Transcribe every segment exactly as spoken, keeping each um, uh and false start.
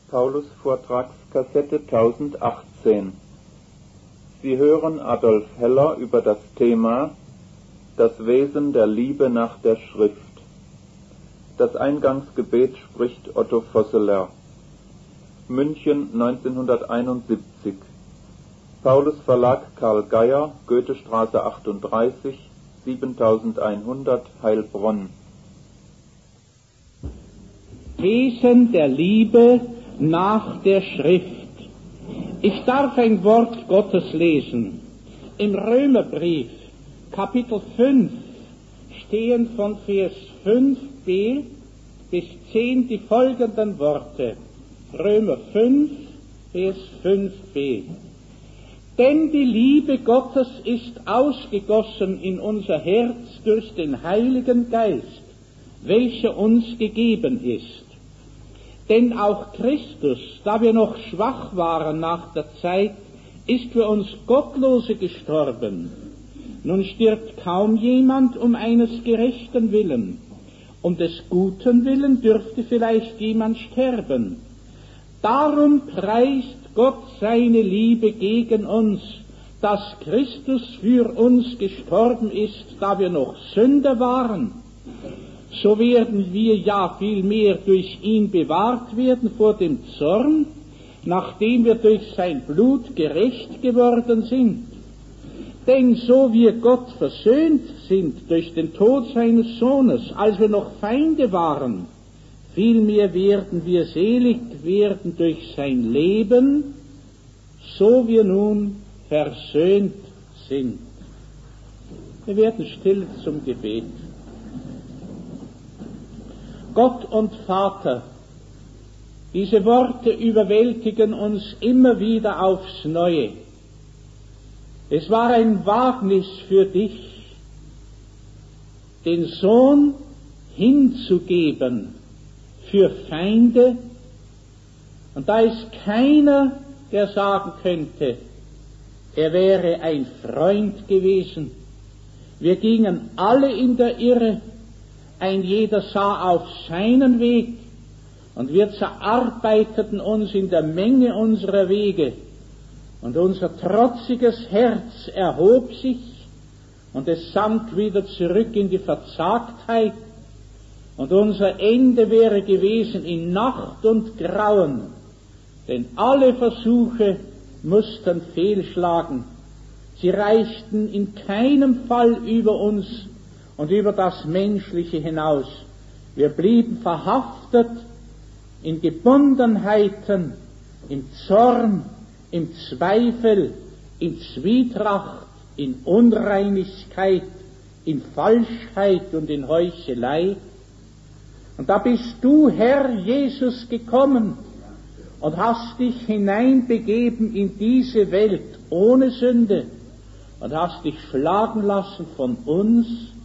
Paulus-Vortragskassette tausendachtzehn. Sie hören Adolf Heller über das Thema Das Wesen der Liebe nach der Schrift. Das Eingangsgebet spricht Otto Vosseler. München neunzehnhunderteinundsiebzig. Paulus Verlag Karl Geier, Goethestraße achtunddreißig, siebentausendeinhundert, Heilbronn. Wesen der Liebe nach der Schrift. Ich darf ein Wort Gottes lesen. Im Römerbrief, Kapitel fünf, stehen von Vers fünf b bis zehn die folgenden Worte. Römer fünf, Vers fünf b. Denn die Liebe Gottes ist ausgegossen in unser Herz durch den Heiligen Geist, welcher uns gegeben ist. Denn auch Christus, da wir noch schwach waren nach der Zeit, ist für uns Gottlose gestorben. Nun stirbt kaum jemand um eines gerechten Willen. Um des Guten Willen dürfte vielleicht jemand sterben. Darum preist Gott seine Liebe gegen uns, dass Christus für uns gestorben ist, da wir noch Sünder waren. So werden wir ja vielmehr durch ihn bewahrt werden vor dem Zorn, nachdem wir durch sein Blut gerecht geworden sind. Denn so wir Gott versöhnt sind durch den Tod seines Sohnes, als wir noch Feinde waren, vielmehr werden wir selig werden durch sein Leben, so wir nun versöhnt sind. Wir werden still zum Gebet. Gott und Vater, diese Worte überwältigen uns immer wieder aufs Neue. Es war ein Wagnis für dich, den Sohn hinzugeben für Feinde, und da ist keiner, der sagen könnte, er wäre ein Freund gewesen. Wir gingen alle in der Irre, ein jeder sah auf seinen Weg, und wir zerarbeiteten uns in der Menge unserer Wege, und unser trotziges Herz erhob sich, und es sank wieder zurück in die Verzagtheit, und unser Ende wäre gewesen in Nacht und Grauen, denn alle Versuche mussten fehlschlagen. Sie reichten in keinem Fall über uns und über das Menschliche hinaus. Wir blieben verhaftet in Gebundenheiten, im Zorn, im Zweifel, in Zwietracht, in Unreinigkeit, in Falschheit und in Heuchelei. Und da bist du, Herr Jesus, gekommen und hast dich hineinbegeben in diese Welt ohne Sünde und hast dich schlagen lassen von uns.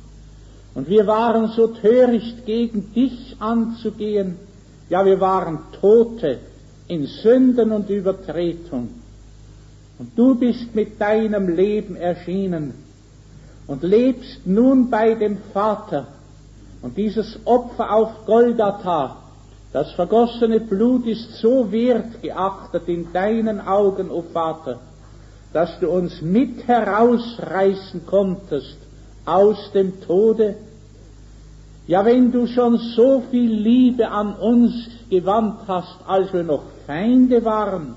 Und wir waren so töricht, gegen dich anzugehen. Ja, wir waren Tote in Sünden und Übertretung. Und du bist mit deinem Leben erschienen und lebst nun bei dem Vater. Und dieses Opfer auf Golgatha, das vergossene Blut, ist so wertgeachtet in deinen Augen, o Vater, dass du uns mit herausreißen konntest aus dem Tode. Ja, wenn du schon so viel Liebe an uns gewandt hast, als wir noch Feinde waren,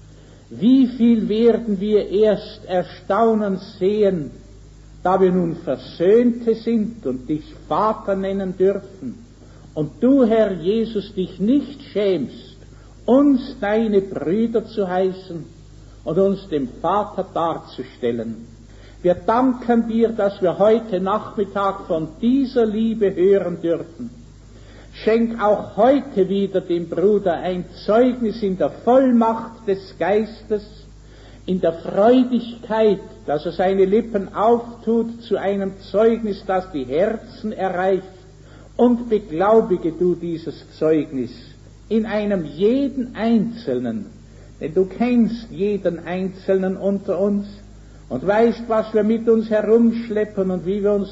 wie viel werden wir erst erstaunend sehen, da wir nun Versöhnte sind und dich Vater nennen dürfen, und du, Herr Jesus, dich nicht schämst, uns deine Brüder zu heißen und uns dem Vater darzustellen. Wir danken dir, dass wir heute Nachmittag von dieser Liebe hören dürfen. Schenk auch heute wieder dem Bruder ein Zeugnis in der Vollmacht des Geistes, in der Freudigkeit, dass er seine Lippen auftut zu einem Zeugnis, das die Herzen erreicht, und beglaubige du dieses Zeugnis in einem jeden Einzelnen, denn du kennst jeden Einzelnen unter uns und weißt, was wir mit uns herumschleppen und wie wir uns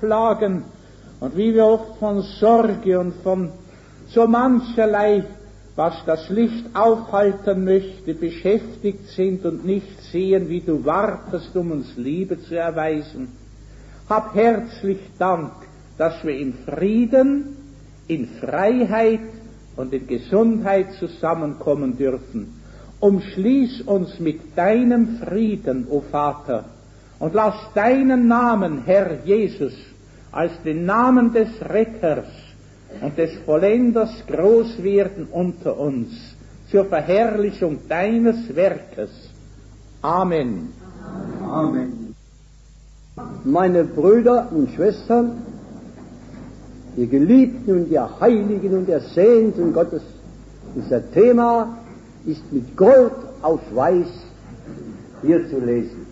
abplagen und wie wir oft von Sorge und von so mancherlei was das Licht aufhalten möchte, beschäftigt sind und nicht sehen, wie du wartest, um uns Liebe zu erweisen. Hab herzlich Dank, dass wir in Frieden, in Freiheit und in Gesundheit zusammenkommen dürfen. Umschließ uns mit deinem Frieden, o Vater, und lass deinen Namen, Herr Jesus, als den Namen des Retters und des Vollenders groß werden unter uns, zur Verherrlichung deines Werkes. Amen. Amen. Meine Brüder und Schwestern, die Geliebten und die Heiligen und Ersehnten Gottes, unser Thema ist mit Gold auf Weiß hier zu lesen.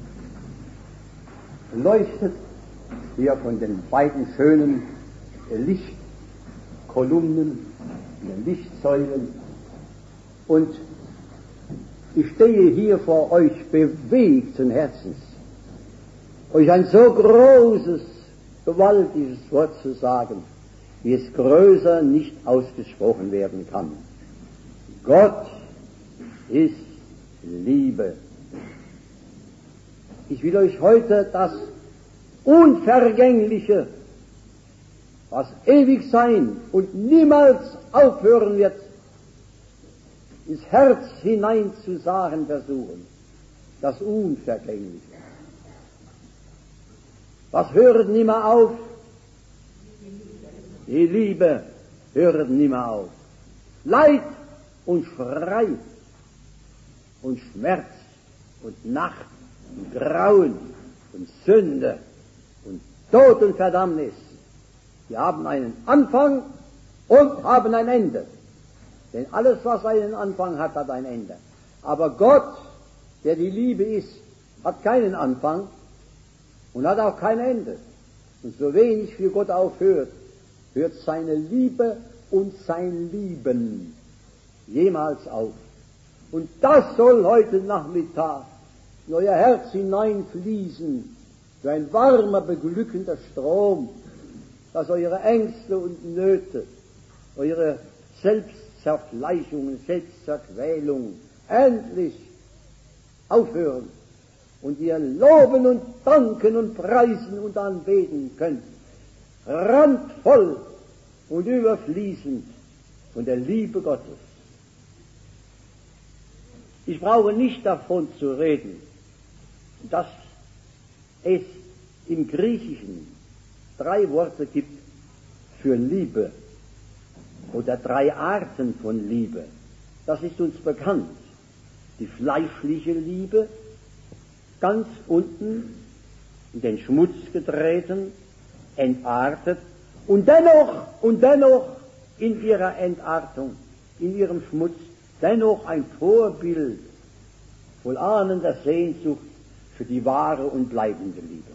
Leuchtet hier von den beiden schönen Lichtkolumnen, den Lichtsäulen, und ich stehe hier vor euch bewegten Herzens, euch ein so großes, gewaltiges Wort zu sagen, wie es größer nicht ausgesprochen werden kann. Gott ist Liebe. Ich will euch heute das Unvergängliche, was ewig sein und niemals aufhören wird, ins Herz hinein zu sagen versuchen. Das Unvergängliche. Was hört nimmer auf? Die Liebe hört nimmer auf. Leid und Schrei und Schmerz und Nacht und Grauen und Sünde und Tod und Verdammnis, die haben einen Anfang und haben ein Ende. Denn alles, was einen Anfang hat, hat ein Ende. Aber Gott, der die Liebe ist, hat keinen Anfang und hat auch kein Ende. Und so wenig für Gott aufhört, hört seine Liebe und sein Lieben jemals auf. Und das soll heute Nachmittag in euer Herz hineinfließen, so ein warmer, beglückender Strom, dass eure Ängste und Nöte, eure Selbstzerfleischungen, Selbstzerquälung endlich aufhören und ihr loben und danken und preisen und anbeten könnt, randvoll und überfließend von der Liebe Gottes. Ich brauche nicht davon zu reden, dass es im Griechischen drei Worte gibt für Liebe oder drei Arten von Liebe. Das ist uns bekannt. Die fleischliche Liebe, ganz unten in den Schmutz getreten, entartet und dennoch, und dennoch in ihrer Entartung, in ihrem Schmutz, dennoch ein Vorbild voll ahnender Sehnsucht für die wahre und bleibende Liebe.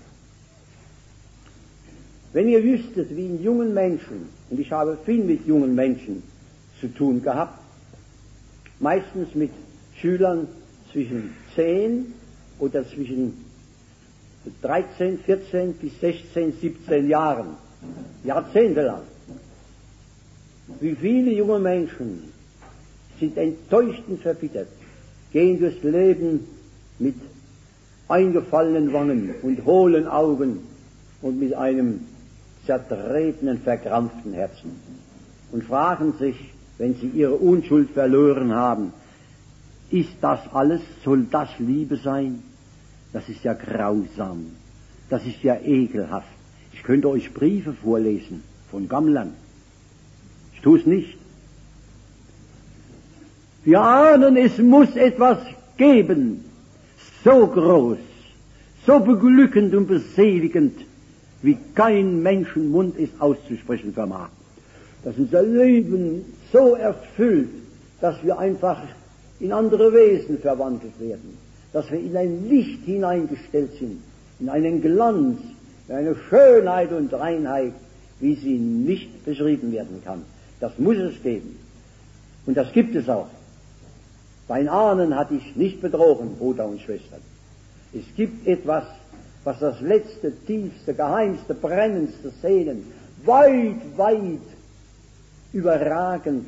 Wenn ihr wüsstet, wie in jungen Menschen, und ich habe viel mit jungen Menschen zu tun gehabt, meistens mit Schülern zwischen zehn oder zwischen dreizehn, vierzehn bis sechzehn, siebzehn Jahren, jahrzehntelang, wie viele junge Menschen sind enttäuscht und verbittert, gehen durchs Leben mit eingefallenen Wangen und hohlen Augen und mit einem zertretenen, verkrampften Herzen und fragen sich, wenn sie ihre Unschuld verloren haben, ist das alles, soll das Liebe sein? Das ist ja grausam, das ist ja ekelhaft. Ich könnte euch Briefe vorlesen von Gammlern. Ich tue es nicht. Wir ahnen, es muss etwas geben, so groß, so beglückend und beseligend, wie kein Menschenmund es auszusprechen vermag. Dass unser Leben so erfüllt, dass wir einfach in andere Wesen verwandelt werden, dass wir in ein Licht hineingestellt sind, in einen Glanz, in eine Schönheit und Reinheit, wie sie nicht beschrieben werden kann. Das muss es geben. Und das gibt es auch. Dein Ahnen hat dich nicht betrogen, Bruder und Schwestern. Es gibt etwas, was das letzte, tiefste, geheimste, brennendste Sehnen weit, weit überragend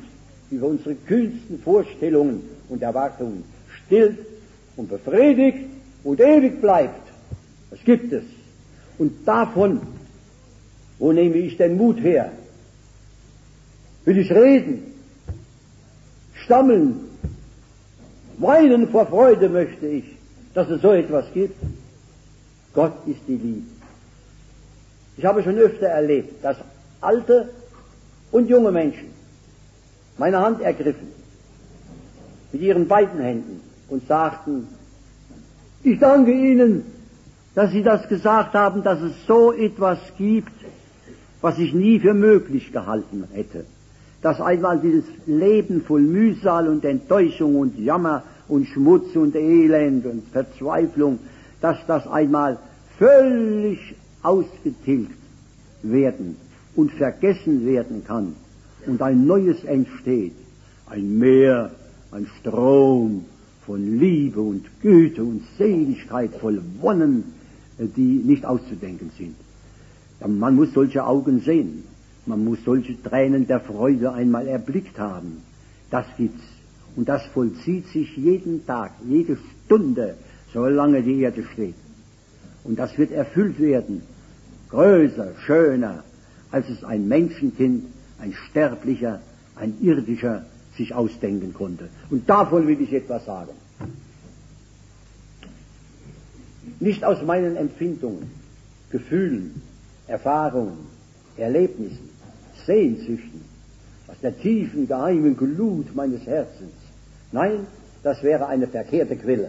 die für unsere kühnsten Vorstellungen und Erwartungen stillt und befriedigt und ewig bleibt. Das gibt es. Und davon, wo nehme ich den Mut her? Will ich reden, stammeln, weinen vor Freude möchte ich, dass es so etwas gibt? Gott ist die Liebe. Ich habe schon öfter erlebt, dass alte und junge Menschen meine Hand ergriffen, mit ihren beiden Händen, und sagten, ich danke Ihnen, dass Sie das gesagt haben, dass es so etwas gibt, was ich nie für möglich gehalten hätte. Dass einmal dieses Leben voll Mühsal und Enttäuschung und Jammer und Schmutz und Elend und Verzweiflung, dass das einmal völlig ausgetilgt werden und vergessen werden kann und ein Neues entsteht, ein Meer, ein Strom von Liebe und Güte und Seligkeit voll Wonnen, die nicht auszudenken sind. Man muss solche Augen sehen, man muss solche Tränen der Freude einmal erblickt haben. Das gibt's. Und das vollzieht sich jeden Tag, jede Stunde, solange die Erde steht. Und das wird erfüllt werden, größer, schöner, als es ein Menschenkind, ein Sterblicher, ein Irdischer sich ausdenken konnte. Und davon will ich etwas sagen. Nicht aus meinen Empfindungen, Gefühlen, Erfahrungen, Erlebnissen, Sehnsüchten, aus der tiefen, geheimen Glut meines Herzens. Nein, das wäre eine verkehrte Quelle.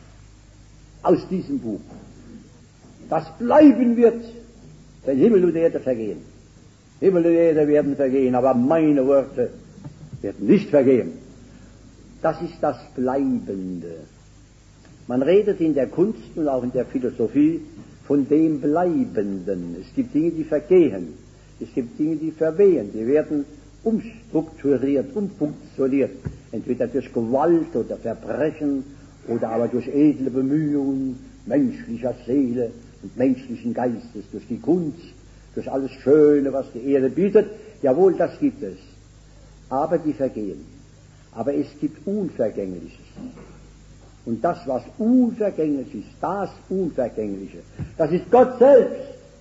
Aus diesem Buch. Das bleiben wird, wenn Himmel und Erde vergehen. Himmel und Erde werden vergehen, aber meine Worte werden nicht vergehen. Das ist das Bleibende. Man redet in der Kunst und auch in der Philosophie von dem Bleibenden. Es gibt Dinge, die vergehen. Es gibt Dinge, die verwehen. Die werden umstrukturiert, umfunktioniert. Entweder durch Gewalt oder Verbrechen oder aber durch edle Bemühungen menschlicher Seele und menschlichen Geistes, durch die Kunst, durch alles Schöne, was die Erde bietet. Jawohl, das gibt es. Aber die vergehen. Aber es gibt Unvergängliches. Und das, was unvergänglich ist, das Unvergängliche, das ist Gott selbst,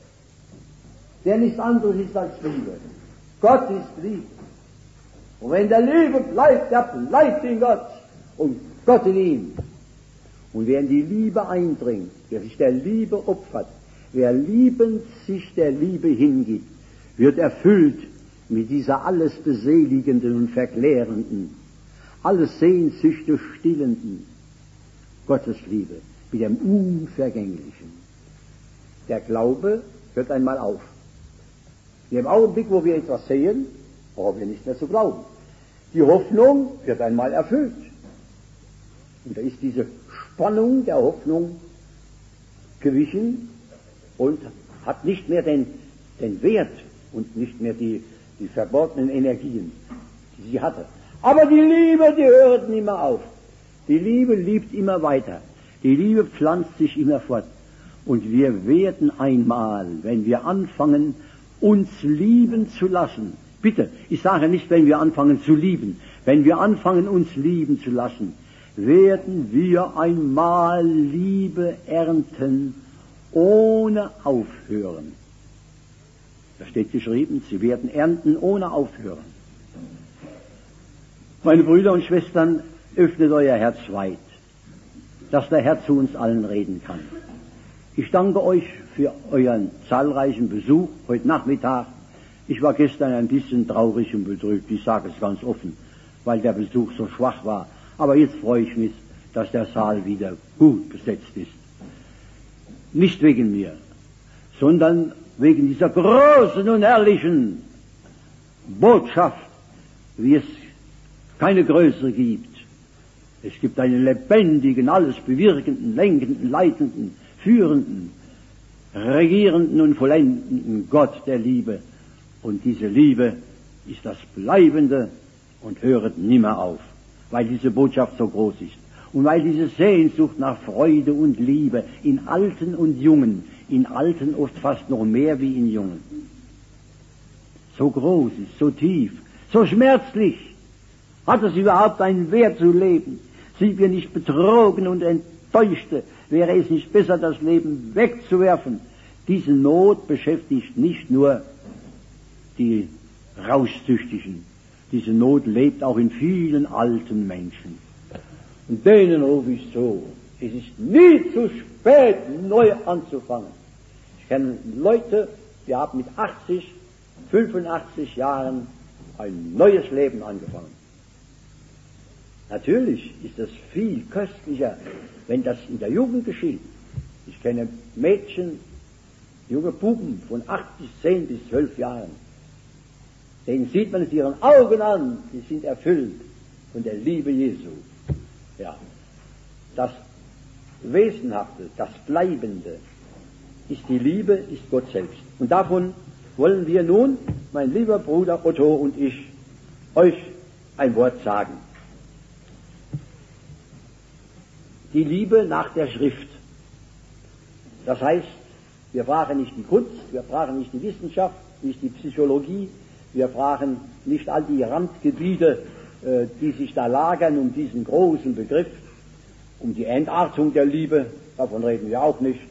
der nichts anderes ist als Liebe. Gott ist Liebe. Und wenn der Liebe bleibt, der bleibt in Gott und Gott in ihm. Und wer in die Liebe eindringt, wer sich der Liebe opfert, wer liebend sich der Liebe hingibt, wird erfüllt mit dieser alles beseligenden und verklärenden, alles Sehnsüchte stillenden Gottesliebe, mit dem Unvergänglichen. Der Glaube hört einmal auf. In dem Augenblick, wo wir etwas sehen, brauchen wir nicht mehr zu glauben. Die Hoffnung wird einmal erfüllt. Und da ist diese Spannung der Hoffnung gewichen und hat nicht mehr den, den Wert und nicht mehr die, die verborgenen Energien, die sie hatte. Aber die Liebe, die hört nicht mehr auf. Die Liebe liebt immer weiter. Die Liebe pflanzt sich immer fort. Und wir werden einmal, wenn wir anfangen, uns lieben zu lassen, bitte, ich sage nicht, wenn wir anfangen zu lieben, wenn wir anfangen, uns lieben zu lassen, werden wir einmal Liebe ernten, ohne aufhören. Da steht geschrieben, sie werden ernten, ohne aufhören. Meine Brüder und Schwestern, öffnet euer Herz weit, dass der Herr zu uns allen reden kann. Ich danke euch für euren zahlreichen Besuch heute Nachmittag. Ich war gestern ein bisschen traurig und betrübt, ich sage es ganz offen, weil der Besuch so schwach war. Aber jetzt freue ich mich, dass der Saal wieder gut besetzt ist. Nicht wegen mir, sondern wegen dieser großen und herrlichen Botschaft, wie es keine größere gibt. Es gibt einen lebendigen, alles bewirkenden, lenkenden, leitenden, führenden, regierenden und vollendenden Gott der Liebe. Und diese Liebe ist das Bleibende und höret nimmer auf, weil diese Botschaft so groß ist. Und weil diese Sehnsucht nach Freude und Liebe in Alten und Jungen, in Alten oft fast noch mehr wie in Jungen, so groß ist, so tief, so schmerzlich, Hat es überhaupt einen Wert zu leben? Sind wir nicht betrogen und Enttäuschte? Wäre es nicht besser, das Leben wegzuwerfen? Diese Not beschäftigt nicht nur die Rauschsüchtigen. Diese Not lebt auch in vielen alten Menschen. Und denen rufe ich so, es ist nie zu spät, neu anzufangen. Ich kenne Leute, die haben mit achtzig, fünfundachtzig Jahren ein neues Leben angefangen. Natürlich ist es viel köstlicher, wenn das in der Jugend geschieht. Ich kenne Mädchen, junge Buben von acht bis zehn bis zwölf Jahren. Denen sieht man es ihren Augen an, die sind erfüllt von der Liebe Jesu. Ja, das Wesenhafte, das Bleibende ist die Liebe, ist Gott selbst. Und davon wollen wir nun, mein lieber Bruder Otto und ich, euch ein Wort sagen. Die Liebe nach der Schrift. Das heißt, wir fragen nicht die Kunst, wir fragen nicht die Wissenschaft, nicht die Psychologie, wir fragen nicht all die Randgebiete, äh, die sich da lagern um diesen großen Begriff, um die Entartung der Liebe, davon reden wir auch nicht.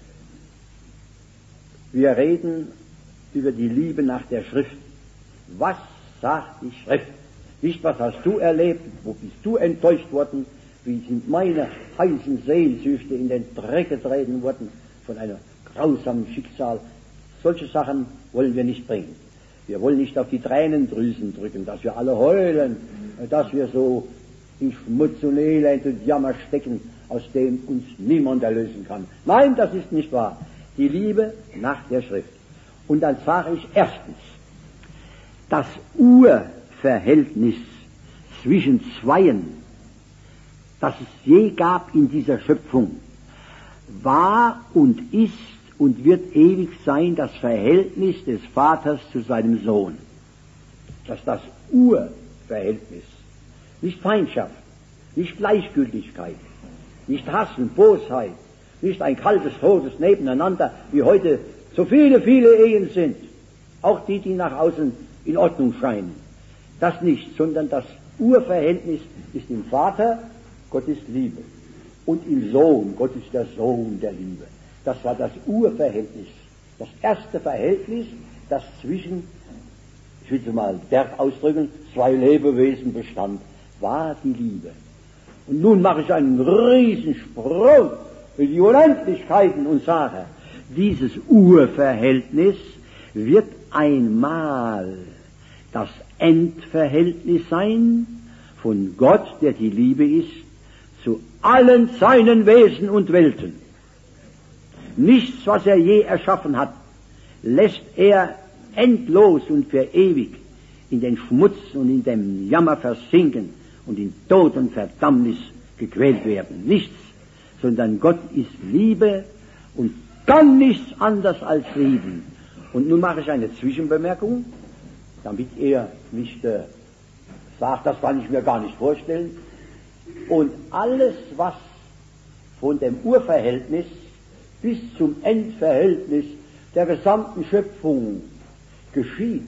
Wir reden über die Liebe nach der Schrift. Was sagt die Schrift? Nicht, was hast du erlebt, wo bist du enttäuscht worden, wie sind meine heißen Sehnsüchte in den Dreck getreten worden von einem grausamen Schicksal. Solche Sachen wollen wir nicht bringen. Wir wollen nicht auf die Tränendrüsen drücken, dass wir alle heulen, dass wir so in Schmutz und Elend und Jammer stecken, aus dem uns niemand erlösen kann. Nein, das ist nicht wahr. Die Liebe nach der Schrift. Und dann sage ich erstens, das Urverhältnis zwischen Zweien, das es je gab in dieser Schöpfung, war und ist und wird ewig sein das Verhältnis des Vaters zu seinem Sohn. Das ist das Urverhältnis. Nicht Feindschaft, nicht Gleichgültigkeit, nicht Hass und Bosheit, nicht ein kaltes, totes Nebeneinander, wie heute so viele, viele Ehen sind. Auch die, die nach außen in Ordnung scheinen. Das nicht, sondern das Urverhältnis ist im Vater, Gott ist Liebe. Und im Sohn, Gott ist der Sohn der Liebe. Das war das Urverhältnis. Das erste Verhältnis, das zwischen, ich will es mal derb ausdrücken, zwei Lebewesen bestand, war die Liebe. Und nun mache ich einen Riesensprung in die Unendlichkeiten und sage, dieses Urverhältnis wird einmal das Endverhältnis sein von Gott, der die Liebe ist, zu allen seinen Wesen und Welten. Nichts, was er je erschaffen hat, lässt er endlos und für ewig in den Schmutz und in dem Jammer versinken und in Tod und Verdammnis gequält werden. Nichts, sondern Gott ist Liebe und kann nichts anders als lieben. Und nun mache ich eine Zwischenbemerkung, damit er nicht äh, sagt, das kann ich mir gar nicht vorstellen. Und alles, was von dem Urverhältnis bis zum Endverhältnis der gesamten Schöpfung geschieht,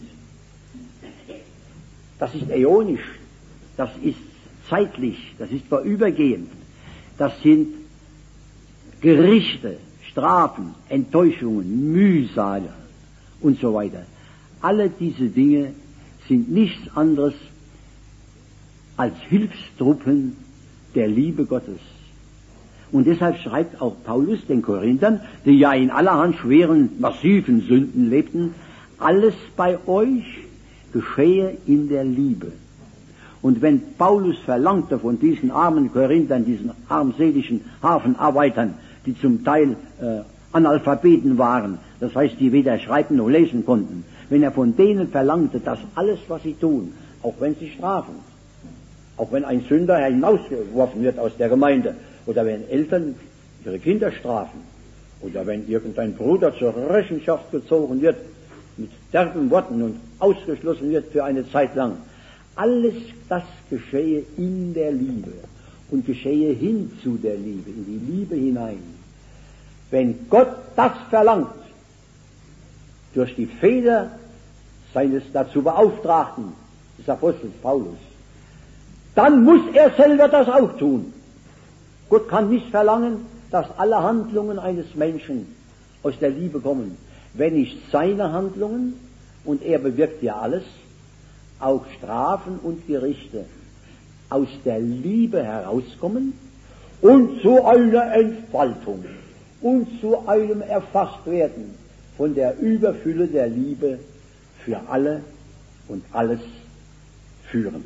das ist äonisch, das ist zeitlich, das ist vorübergehend, das sind Gerichte, Strafen, Enttäuschungen, Mühsal und so weiter. Alle diese Dinge sind nichts anderes als Hilfstruppen der Liebe Gottes. Und deshalb schreibt auch Paulus den Korinthern, die ja in allerhand schweren, massiven Sünden lebten, alles bei euch geschehe in der Liebe. Und wenn Paulus verlangte von diesen armen Korinthern, diesen armseligen Hafenarbeitern, die zum Teil äh, Analphabeten waren, das heißt, die weder schreiben noch lesen konnten, wenn er von denen verlangte, dass alles, was sie tun, auch wenn sie strafen, auch wenn ein Sünder hinausgeworfen wird aus der Gemeinde, oder wenn Eltern ihre Kinder strafen, oder wenn irgendein Bruder zur Rechenschaft gezogen wird, mit derben Worten und ausgeschlossen wird für eine Zeit lang, alles das geschehe in der Liebe und geschehe hin zu der Liebe, in die Liebe hinein. Wenn Gott das verlangt, durch die Feder seines dazu Beauftragten, des Apostels Paulus, dann muss er selber das auch tun. Gott kann nicht verlangen, dass alle Handlungen eines Menschen aus der Liebe kommen, wenn nicht seine Handlungen, und er bewirkt ja alles, auch Strafen und Gerichte, aus der Liebe herauskommen und zu einer Entfaltung und zu einem Erfasstwerden von der Überfülle der Liebe für alle und alles führen.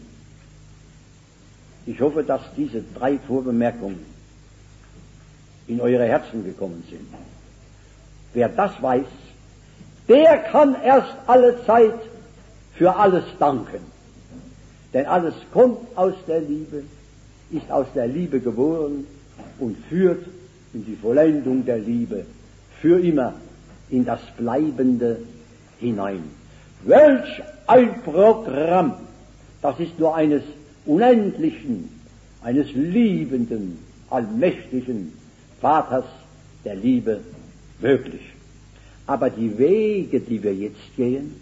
Ich hoffe, dass diese drei Vorbemerkungen in eure Herzen gekommen sind. Wer das weiß, der kann erst alle Zeit für alles danken. Denn alles kommt aus der Liebe, ist aus der Liebe geboren und führt in die Vollendung der Liebe für immer in das Bleibende hinein. Welch ein Programm! Das ist nur eines unendlichen, eines liebenden, allmächtigen Vaters der Liebe möglich. Aber die Wege, die wir jetzt gehen,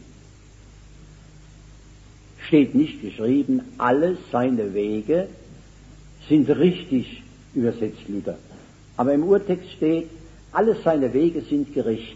steht nicht geschrieben, alle seine Wege sind richtig, übersetzt Luther. Aber im Urtext steht, alle seine Wege sind gerecht.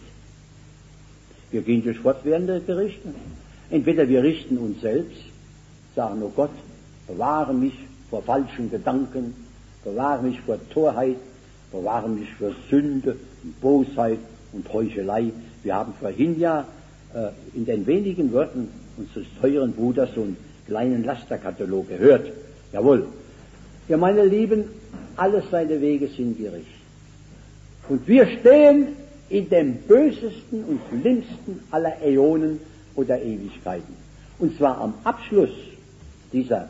Wir gehen durch fortwährende Gerichte. Entweder wir richten uns selbst, sagen, oh Gott, bewahre mich vor falschen Gedanken, bewahre mich vor Torheit, bewahre mich vor Sünde und Bosheit und Heuchelei. Wir haben vorhin ja äh, in den wenigen Worten unseres teuren Bruders so einen kleinen Lasterkatalog gehört. Jawohl. Ja, meine Lieben, alle seine Wege sind gerecht. Und wir stehen in dem bösesten und schlimmsten aller Äonen oder Ewigkeiten. Und zwar am Abschluss dieser,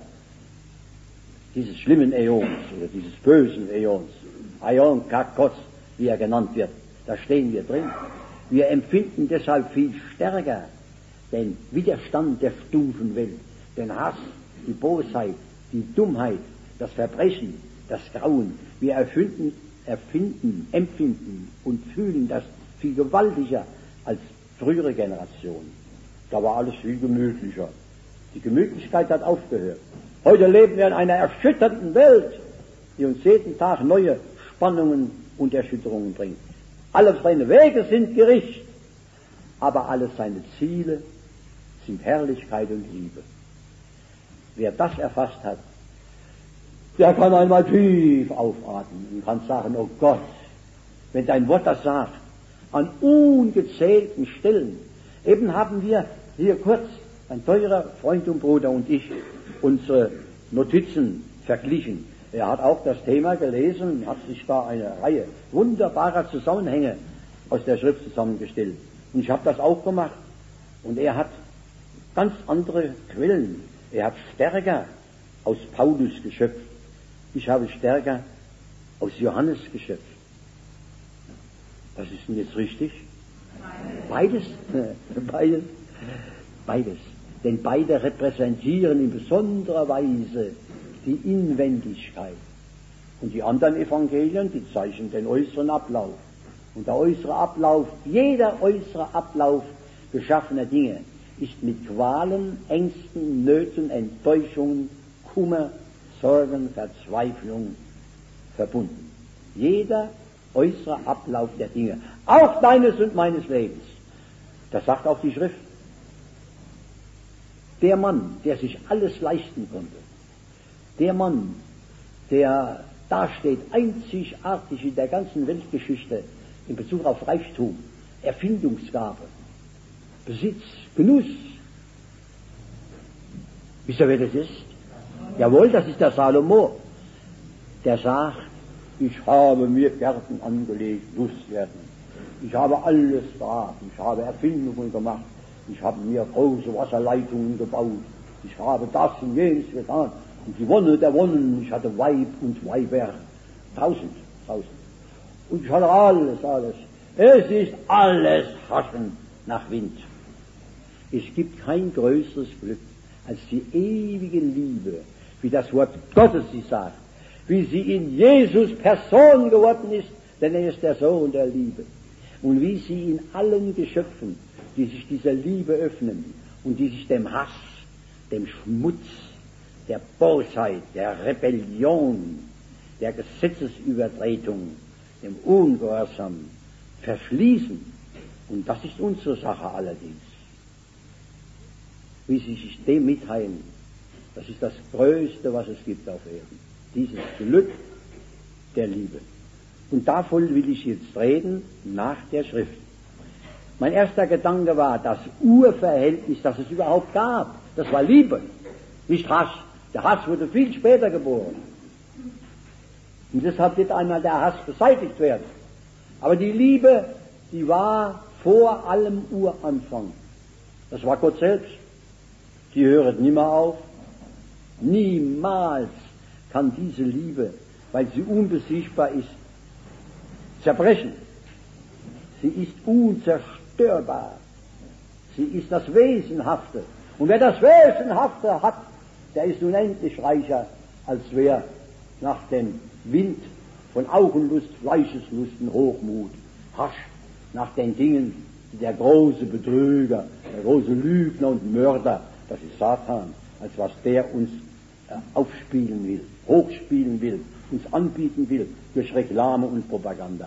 dieses schlimmen Äons oder dieses bösen Äons, Aion Kakos, wie er genannt wird, da stehen wir drin. Wir empfinden deshalb viel stärker den Widerstand der stumpfen Welt, den Hass, die Bosheit, die Dummheit, das Verbrechen, das Grauen. Wir erfinden, erfinden, empfinden und fühlen das viel gewaltiger als frühere Generationen. Da war alles viel gemütlicher. Die Gemütlichkeit hat aufgehört. Heute leben wir in einer erschütternden Welt, die uns jeden Tag neue Spannungen und Erschütterungen bringt. Alle seine Wege sind Gericht, aber alle seine Ziele sind Herrlichkeit und Liebe. Wer das erfasst hat, der kann einmal tief aufatmen und kann sagen, oh Gott, wenn dein Wort das sagt, an ungezählten Stellen, eben haben wir hier kurz, ein teurer Freund und Bruder und ich, unsere Notizen verglichen. Er hat auch das Thema gelesen und hat sich da eine Reihe wunderbarer Zusammenhänge aus der Schrift zusammengestellt. Und ich habe das auch gemacht. Und er hat ganz andere Quellen. Er hat stärker aus Paulus geschöpft. Ich habe stärker aus Johannes geschöpft. Was ist denn jetzt richtig? Beides. Beides. Beides. Denn beide repräsentieren in besonderer Weise die Inwendigkeit. Und die anderen Evangelien, die zeichnen den äußeren Ablauf. Und der äußere Ablauf, jeder äußere Ablauf geschaffener Dinge ist mit Qualen, Ängsten, Nöten, Enttäuschungen, Kummer, Sorgen, Verzweiflung verbunden. Jeder äußere Ablauf der Dinge, auch deines und meines Lebens. Das sagt auch die Schrift. Der Mann, der sich alles leisten konnte, der Mann, der dasteht, einzigartig in der ganzen Weltgeschichte in Bezug auf Reichtum, Erfindungsgabe, Besitz, Genuss. Wisst ihr, wer das ist? Jawohl, das ist der Salomo. Der sagt, ich habe mir Gärten angelegt, Lustgärten. Ich habe alles da. Ich habe Erfindungen gemacht. Ich habe mir große Wasserleitungen gebaut. Ich habe das und jenes getan. Und die Wonne der Wonnen, ich hatte Weib und Weiber. Tausend, tausend. Und ich hatte alles, alles. Es ist alles Haschen nach Wind. Es gibt kein größeres Glück als die ewige Liebe, wie das Wort Gottes sie sagt, wie sie in Jesus Person geworden ist, denn er ist der Sohn der Liebe. Und wie sie in allen Geschöpfen, die sich dieser Liebe öffnen und die sich dem Hass, dem Schmutz, der Bosheit, der Rebellion, der Gesetzesübertretung, dem Ungehorsam verschließen. Und das ist unsere Sache allerdings. Wie sie sich dem mitteilen, das ist das Größte, was es gibt auf Erden. Dieses Glück der Liebe. Und davon will ich jetzt reden nach der Schrift. Mein erster Gedanke war das Urverhältnis, das es überhaupt gab. Das war Liebe, nicht Hass. Der Hass wurde viel später geboren. Und deshalb wird einmal der Hass beseitigt werden. Aber die Liebe, die war vor allem Uranfang. Das war Gott selbst. Sie höret nimmer auf. Niemals kann diese Liebe, weil sie unbesiegbar ist, zerbrechen. Sie ist unzerstörbar. Sie ist das Wesenhafte. Und wer das Wesenhafte hat, der ist unendlich reicher, als wer nach dem Wind von Augenlust, Fleischeslust und Hochmut hascht, nach den Dingen, die der große Betrüger, der große Lügner und Mörder, das ist Satan, als was der uns äh, aufspielen will, hochspielen will, uns anbieten will, durch Reklame und Propaganda.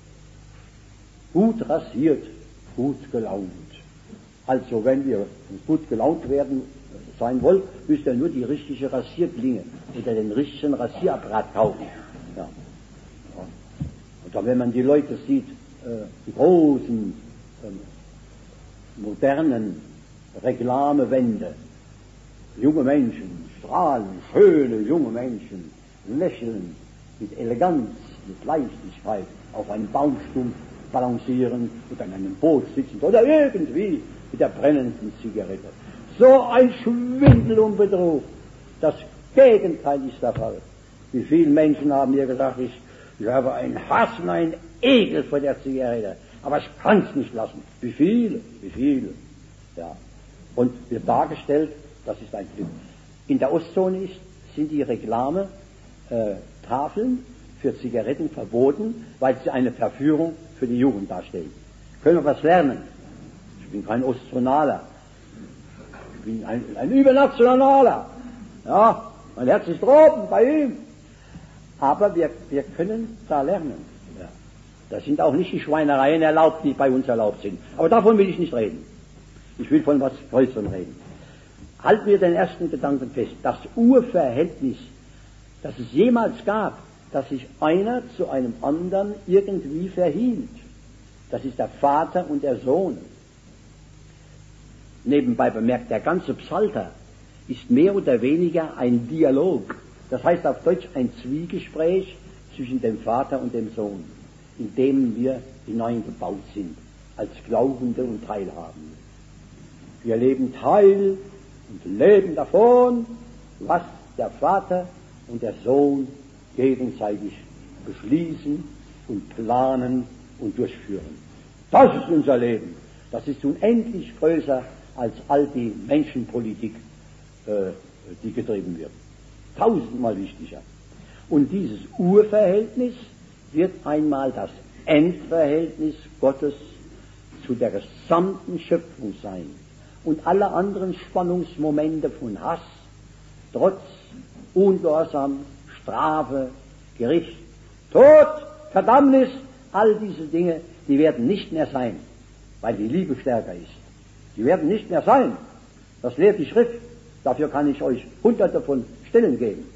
Gut rasiert, gut gelaunt. Also wenn wir gut gelaunt werden sein wollen, müsst ihr nur die richtige Rasierklinge oder den richtigen Rasierapparat kaufen. Ja. Und dann, wenn man die Leute sieht, äh, die großen, äh, modernen Reklamewände, junge Menschen, strahlen, schöne junge Menschen, lächeln, mit Eleganz, mit Leichtigkeit auf einem Baumstumpf balancieren oder in einem Boot sitzen oder irgendwie mit der brennenden Zigarette. So ein Schwindel und Betrug. Das Gegenteil ist der Fall. Wie viele Menschen haben mir gesagt, ich, ich habe einen Hass und einen Ekel vor der Zigarette, aber ich kann es nicht lassen. Wie viele, wie viele. Ja. Und wird dargestellt, das ist ein Glück. In der Ostzone ist, sind die Reklame äh, Tafeln für Zigaretten verboten, weil sie eine Verführung für die Jugend darstellen. Können wir was lernen? Ich bin kein Ostzonaler. Ich bin ein, ein Übernationaler. Ja, mein Herz ist droben bei ihm. Aber wir, wir können da lernen. Ja. Da sind auch nicht die Schweinereien erlaubt, die bei uns erlaubt sind. Aber davon will ich nicht reden. Ich will von was Größerem reden. Halten wir den ersten Gedanken fest. Das Urverhältnis, das es jemals gab, dass sich einer zu einem anderen irgendwie verhielt. Das ist der Vater und der Sohn. Nebenbei bemerkt, der ganze Psalter ist mehr oder weniger ein Dialog. Das heißt auf Deutsch ein Zwiegespräch zwischen dem Vater und dem Sohn, in dem wir hineingebaut sind, als Glaubende und Teilhabende. Wir leben Teil und leben davon, was der Vater und der Sohn gegenseitig beschließen und planen und durchführen. Das ist unser Leben. Das ist unendlich größer als all die Menschenpolitik, äh, die getrieben wird. Tausendmal wichtiger. Und dieses Urverhältnis wird einmal das Endverhältnis Gottes zu der gesamten Schöpfung sein. Und alle anderen Spannungsmomente von Hass, Trotz, Ungehorsam, Strafe, Gericht, Tod, Verdammnis, all diese Dinge, die werden nicht mehr sein, weil die Liebe stärker ist. Die werden nicht mehr sein. Das lehrt die Schrift. Dafür kann ich euch hunderte von Stellen geben.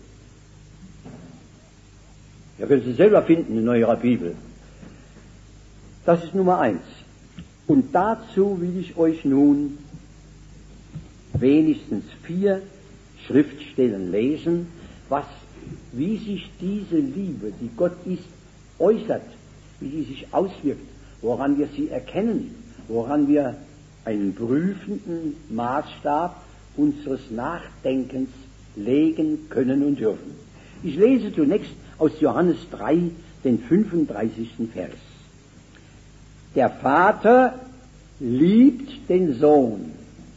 Ihr könnt sie selber finden in eurer Bibel. Das ist Nummer eins. Und dazu will ich euch nun wenigstens vier Schriftstellen lesen, was, wie sich diese Liebe, die Gott ist, äußert, wie sie sich auswirkt, woran wir sie erkennen, woran wir einen prüfenden Maßstab unseres Nachdenkens legen können und dürfen. Ich lese zunächst aus Johannes drei, den fünfunddreißigsten Vers. Der Vater liebt den Sohn.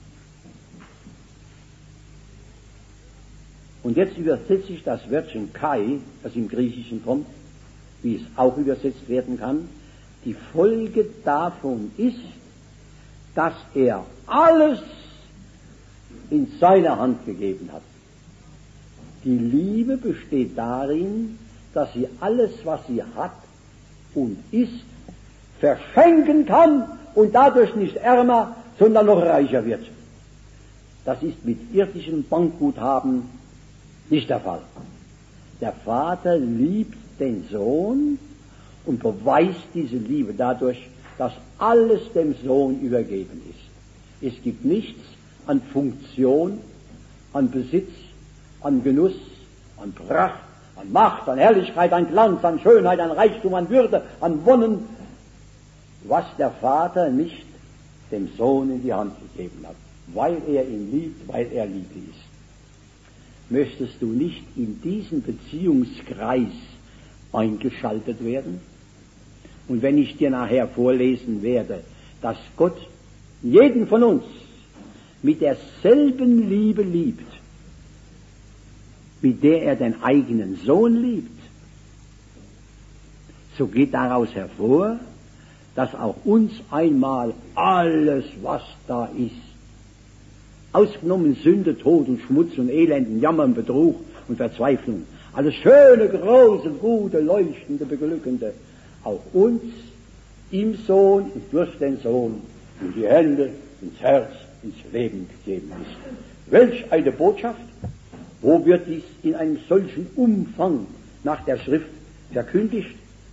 Und jetzt übersetze ich das Wörtchen Kai, das im Griechischen kommt, wie es auch übersetzt werden kann. Die Folge davon ist, dass er alles in seine Hand gegeben hat. Die Liebe besteht darin, dass sie alles, was sie hat und ist, verschenken kann und dadurch nicht ärmer, sondern noch reicher wird. Das ist mit irdischem Bankguthaben nicht der Fall. Der Vater liebt den Sohn und beweist diese Liebe dadurch, dass alles dem Sohn übergeben ist. Es gibt nichts an Funktion, an Besitz, an Genuss, an Pracht, an Macht, an Herrlichkeit, an Glanz, an Schönheit, an Reichtum, an Würde, an Wonnen, was der Vater nicht dem Sohn in die Hand gegeben hat, weil er ihn liebt, weil er Liebe ist. Möchtest du nicht in diesen Beziehungskreis eingeschaltet werden? Und wenn ich dir nachher vorlesen werde, dass Gott jeden von uns mit derselben Liebe liebt, mit der er den eigenen Sohn liebt, so geht daraus hervor, dass auch uns einmal alles, was da ist, ausgenommen Sünde, Tod und Schmutz und Elend, Jammern, Betrug und Verzweiflung, alles schöne, große, gute, leuchtende, beglückende, auch uns im Sohn und durch den Sohn in die Hände, ins Herz, ins Leben gegeben ist. Welch eine Botschaft! Wo wird dies in einem solchen Umfang nach der Schrift verkündigt?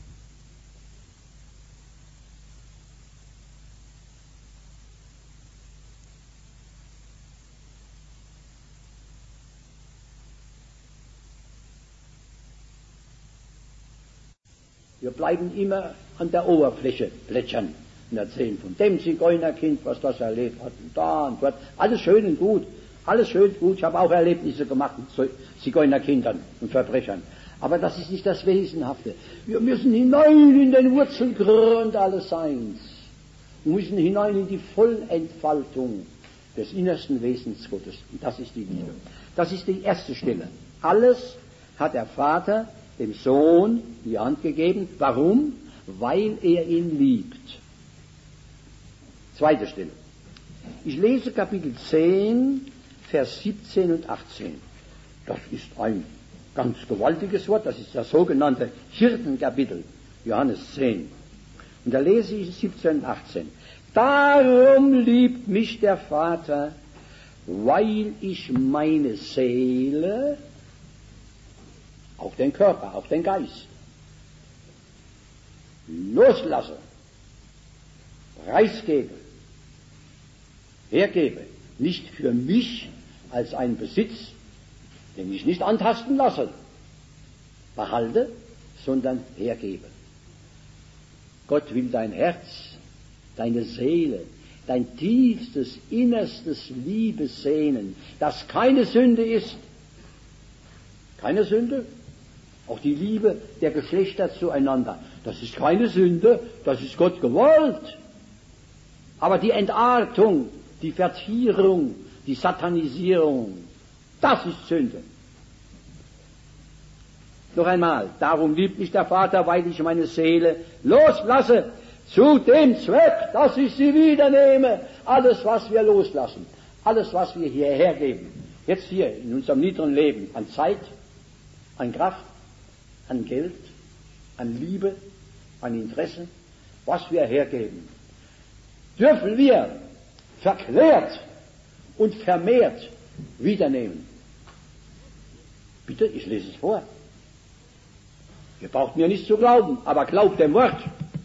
Wir bleiben immer an der Oberfläche plätschern und erzählen von dem Zigeunerkind, was das erlebt hat, und da und dort. Alles schön und gut, alles schön und gut. Ich habe auch Erlebnisse gemacht mit Zigeunerkindern und Verbrechern. Aber das ist nicht das Wesenhafte. Wir müssen hinein in den Wurzelgrund alles Seins. Wir müssen hinein in die Vollentfaltung des innersten Wesens Gottes. Und das ist die Liebe. Das ist die erste Stelle. Alles hat der Vater dem Sohn in die Hand gegeben. Warum? Weil er ihn liebt. Zweite Stelle. Ich lese Kapitel zehn, Vers siebzehn und achtzehn. Das ist ein ganz gewaltiges Wort. Das ist das sogenannte Hirtenkapitel, Johannes zehn. Und da lese ich siebzehn und achtzehn. Darum liebt mich der Vater, weil ich meine Seele, auch den Körper, auch den Geist, loslasse, preisgebe, hergebe, nicht für mich als einen Besitz, den ich nicht antasten lasse, behalte, sondern hergebe. Gott will dein Herz, deine Seele, dein tiefstes, innerstes Liebessehnen, das keine Sünde ist. Keine Sünde? Auch die Liebe der Geschlechter zueinander. Das ist keine Sünde, das ist Gott gewollt. Aber die Entartung, die Verzierung, die Satanisierung, das ist Sünde. Noch einmal, darum liebt mich der Vater, weil ich meine Seele loslasse, zu dem Zweck, dass ich sie wiedernehme. Alles, was wir loslassen, alles, was wir hierher geben, jetzt hier in unserem niederen Leben, an Zeit, an Kraft, an Geld, an Liebe, an Interesse, was wir hergeben, dürfen wir verklärt und vermehrt wiedernehmen. Bitte, ich lese es vor. Ihr braucht mir nicht zu glauben, aber glaubt dem Wort.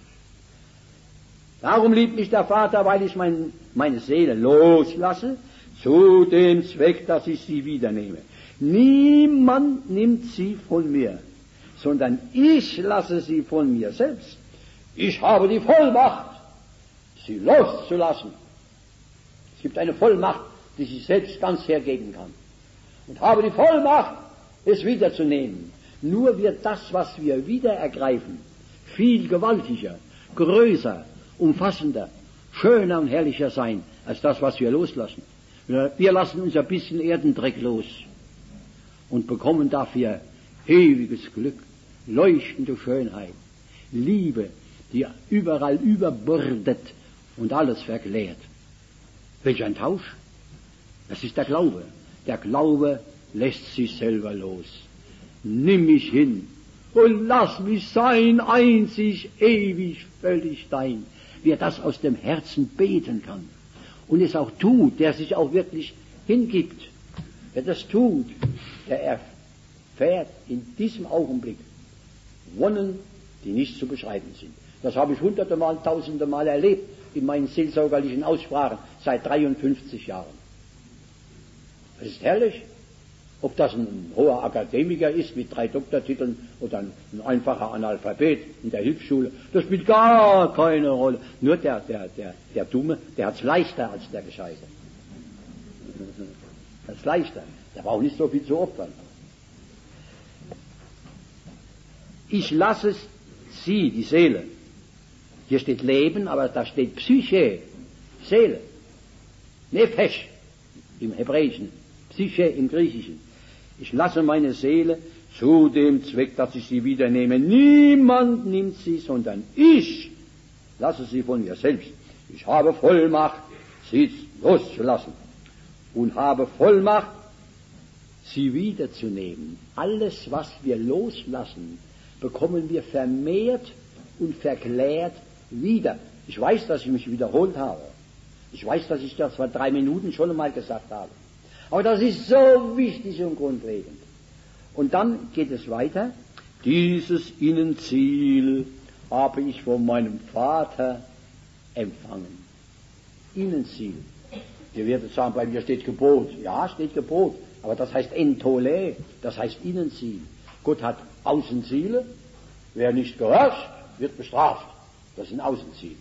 Darum liebt mich der Vater, weil ich mein, meine Seele loslasse, zu dem Zweck, dass ich sie wiedernehme. Niemand nimmt sie von mir, sondern ich lasse sie von mir selbst. Ich habe die Vollmacht, sie loszulassen. Es gibt eine Vollmacht, die sich selbst ganz hergeben kann. Und habe die Vollmacht, es wiederzunehmen. Nur wird das, was wir wieder ergreifen, viel gewaltiger, größer, umfassender, schöner und herrlicher sein, als das, was wir loslassen. Wir lassen uns ein bisschen Erdendreck los und bekommen dafür ewiges Glück, leuchtende Schönheit, Liebe, die überall überbordet und alles verklärt. Welch ein Tausch! Das ist der Glaube. Der Glaube lässt sich selber los. Nimm mich hin und lass mich sein, einzig, ewig, völlig dein. Wer das aus dem Herzen beten kann und es auch tut, der sich auch wirklich hingibt, wer das tut, der erfährt in diesem Augenblick Wonnen, die nicht zu beschreiben sind. Das habe ich hunderte Mal, tausende Mal erlebt in meinen seelsorgerlichen Aussprachen seit dreiundfünfzig Jahren. Das ist herrlich. Ob das ein hoher Akademiker ist mit drei Doktortiteln oder ein, ein einfacher Analphabet in der Hilfsschule, das spielt gar keine Rolle. Nur der, der, der, der Dumme, der hat es leichter als der Gescheite. Das ist leichter. Der braucht nicht so viel zu opfern. Ich lasse es sie, die Seele. Hier steht Leben, aber da steht Psyche, Seele. Nefesh im Hebräischen, Psyche im Griechischen. Ich lasse meine Seele zu dem Zweck, dass ich sie wieder nehme. Niemand nimmt sie, sondern ich lasse sie von mir selbst. Ich habe Vollmacht, sie loszulassen und habe Vollmacht, sie wiederzunehmen. Alles, was wir loslassen, bekommen wir vermehrt und verklärt wieder. Ich weiß, dass ich mich wiederholt habe. Ich weiß, dass ich das vor drei Minuten schon einmal gesagt habe. Aber das ist so wichtig und grundlegend. Und dann geht es weiter. Dieses Innenziel habe ich von meinem Vater empfangen. Innenziel. Ihr werdet sagen, bei mir steht Gebot. Ja, steht Gebot. Aber das heißt Entole, das heißt Innenziel. Gott hat Außenziele. Wer nicht gehorcht, wird bestraft. Das sind Außenziele.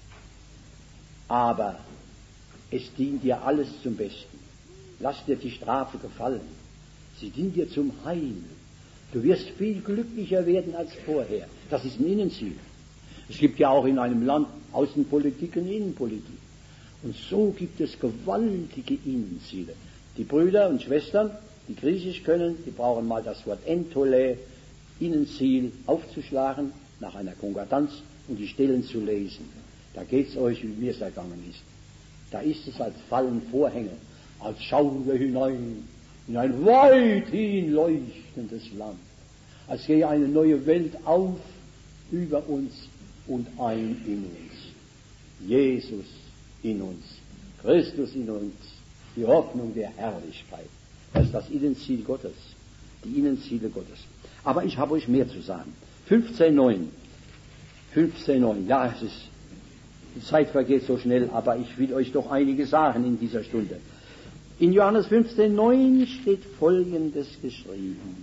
Aber es dient dir alles zum Besten. Lass dir die Strafe gefallen. Sie dient dir zum Heil. Du wirst viel glücklicher werden als vorher. Das ist ein Innenziel. Es gibt ja auch in einem Land Außenpolitik und Innenpolitik. Und so gibt es gewaltige Innenziele. Die Brüder und Schwestern, die Griechisch können, die brauchen mal das Wort Entole, Innenziel, aufzuschlagen nach einer Konkordanz und die Stellen zu lesen. Da geht es euch, wie mir es ergangen ist. Da ist es, als fallen Vorhänge, als schauen wir hinein in ein weithin leuchtendes Land, als gehe eine neue Welt auf über uns und ein in uns. Jesus in uns, Christus in uns, die Hoffnung der Herrlichkeit. Das ist das Innenziel Gottes, die Innenziele Gottes. Aber ich habe euch mehr zu sagen. fünfzehn neun. fünfzehn neun. Ja, es ist, die Zeit vergeht so schnell, aber ich will euch doch einige sagen in dieser Stunde. In Johannes fünfzehn neun steht Folgendes geschrieben.